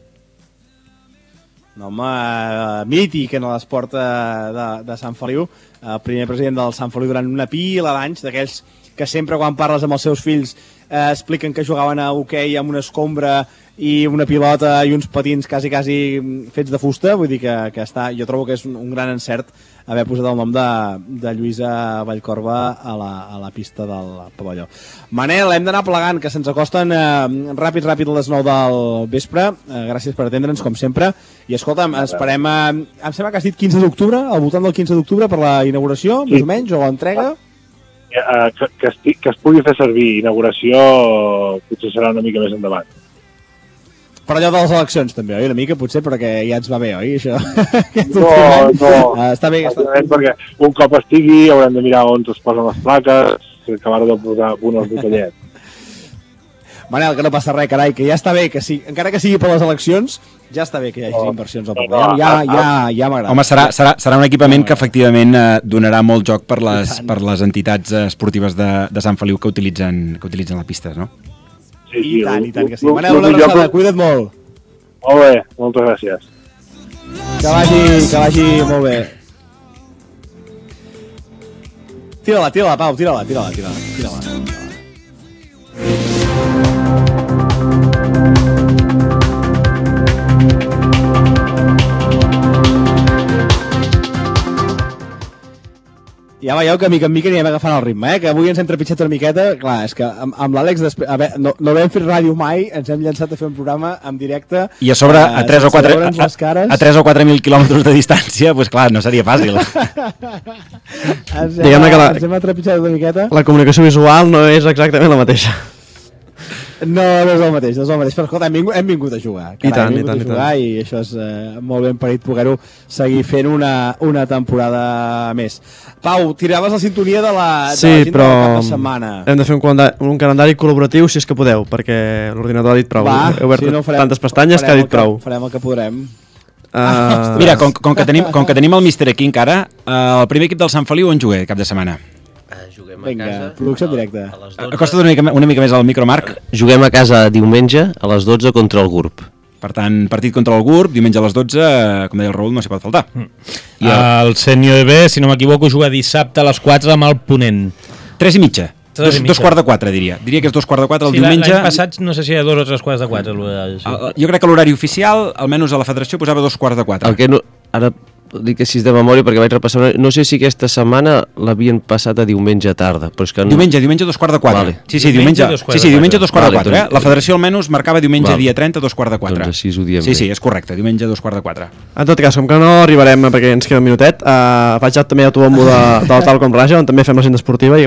Un home uh, mític en l'esport de, de Sant Feliu, el primer president del Sant Feliu durant una pila d'anys, d'aquells que sempre quan parles amb els seus fills eh, expliquen que jugaven a hoquei amb una escombra i una pilota i uns patins quasi, quasi fets de fusta, vull dir que, que està, jo trobo que és un, un gran encert haver posat el nom de, de Lluïsa Vallcorba a la, a la pista del pavelló. Manel, hem d'anar plegant, que se'ns acosten eh, ràpid, ràpid a les nou del vespre. Eh, gràcies per atendre'ns, com sempre. I escolta'm, esperem... Eh, em sembla que has dit quinze d'octubre, al voltant del quinze d'octubre per la inauguració, sí. Més o menys, o l'entrega? Eh, que, que, esti, que es pugui fer servir inauguració potser serà una mica més endavant. Per allò de les eleccions també, oi? Una mica potser perquè ja ens va bé, oi? Això? No, no. Uh, està bé. Està... Perquè un cop estigui haurem de mirar on es posen les plaques, acabar de posar un als botellets. Manel, que no passa res, carai, que ja està bé, que sí, encara que sigui per les eleccions, ja està bé que hi hagi no, inversions al poble. No, no, ja ja, ja m'agrada. Home, serà, serà, serà un equipament que efectivament eh, donarà molt joc per les, per les entitats esportives de, de Sant Feliu que utilitzen, que utilitzen la pista, no? Sí, sí, I tant, i tant que sí. Manel, una abraçada, cuida't molt. Molt bé, moltes gràcies. Que vagi, que vagi molt bé. Tira-la, tira-la, Pau, tira-la, tira-la, tira-la, tira-la. Ja veieu que mica en mica anirem agafant el ritme, eh? Que avui ens hem trepitjat una miqueta. Clar, és que amb, amb l'Àlex després... A veure, no, no vam fer ràdio mai, ens hem llançat a fer un programa en directe. I a sobre, a tres o quatre, a, a tres o quatre mil quilòmetres de distància, doncs clar, no seria fàcil. ens, hem, que la, ens hem trepitjat una miqueta. La comunicació visual no és exactament la mateixa. No, no és el mateix, no és el mateix. Però escolta, hem vingut, hem vingut a jugar. Carai, I tant, hem vingut i tant, a jugar i, i això és eh, molt ben parit poder-ho seguir fent una, una temporada més. Pau, tiraves la sintonia de la sí, de però del cap de setmana. Hem de fer un calendari, un calendari col·laboratiu si és que podeu, perquè l'ordinador ha dit prou. Va, he obert si no farem, tantes pestanyes que ha dit que, prou. Farem el que podrem. Uh... Mira, com, com, que tenim, com que tenim el míster aquí encara, uh, el primer equip del Sant Feliu on juga cap de setmana? Juguem Vinga, a casa, producció en directe. Acosta't una mica, una mica més al micro, Marc. Juguem a casa diumenge a les dotze contra el GURB. Per tant, partit contra el GURB, diumenge a les dotze, com deia el Raül, no s'hi pot faltar. Mm. I el, el Sènior B, si no m'equivoco, juga dissabte a les quatre amb el Ponent. Tres i mitja. Dos, i mitja. Dos quarts de quatre, diria. Diria que és dos quarts de quatre el sí, diumenge. L'any passat no sé si era dos o tres quarts de quatre. Sí. El, jo crec que l'horari oficial, almenys a la federació, posava dos quarts de quatre. El que no, ara dic així de memòria perquè vaig repassar, no sé si aquesta setmana l'havien passat a diumenge tarda, però és que no... Diumenge, diumenge dos quarts de quatre. Vale. Sí, sí, diumenge, sí, sí, diumenge dos quarts de quatre. Vale, eh? La federació almenys marcava diumenge vale. Dia trenta, dos quarts de quatre. Doncs així ho diem Sí, bé. sí, és correcte, diumenge dos quarts de quatre. En tot cas, com que no arribarem perquè ens queda un minutet, uh, vaig ja també a tu amb de, de la tal com Raja, on també fem l'agenda esportiva i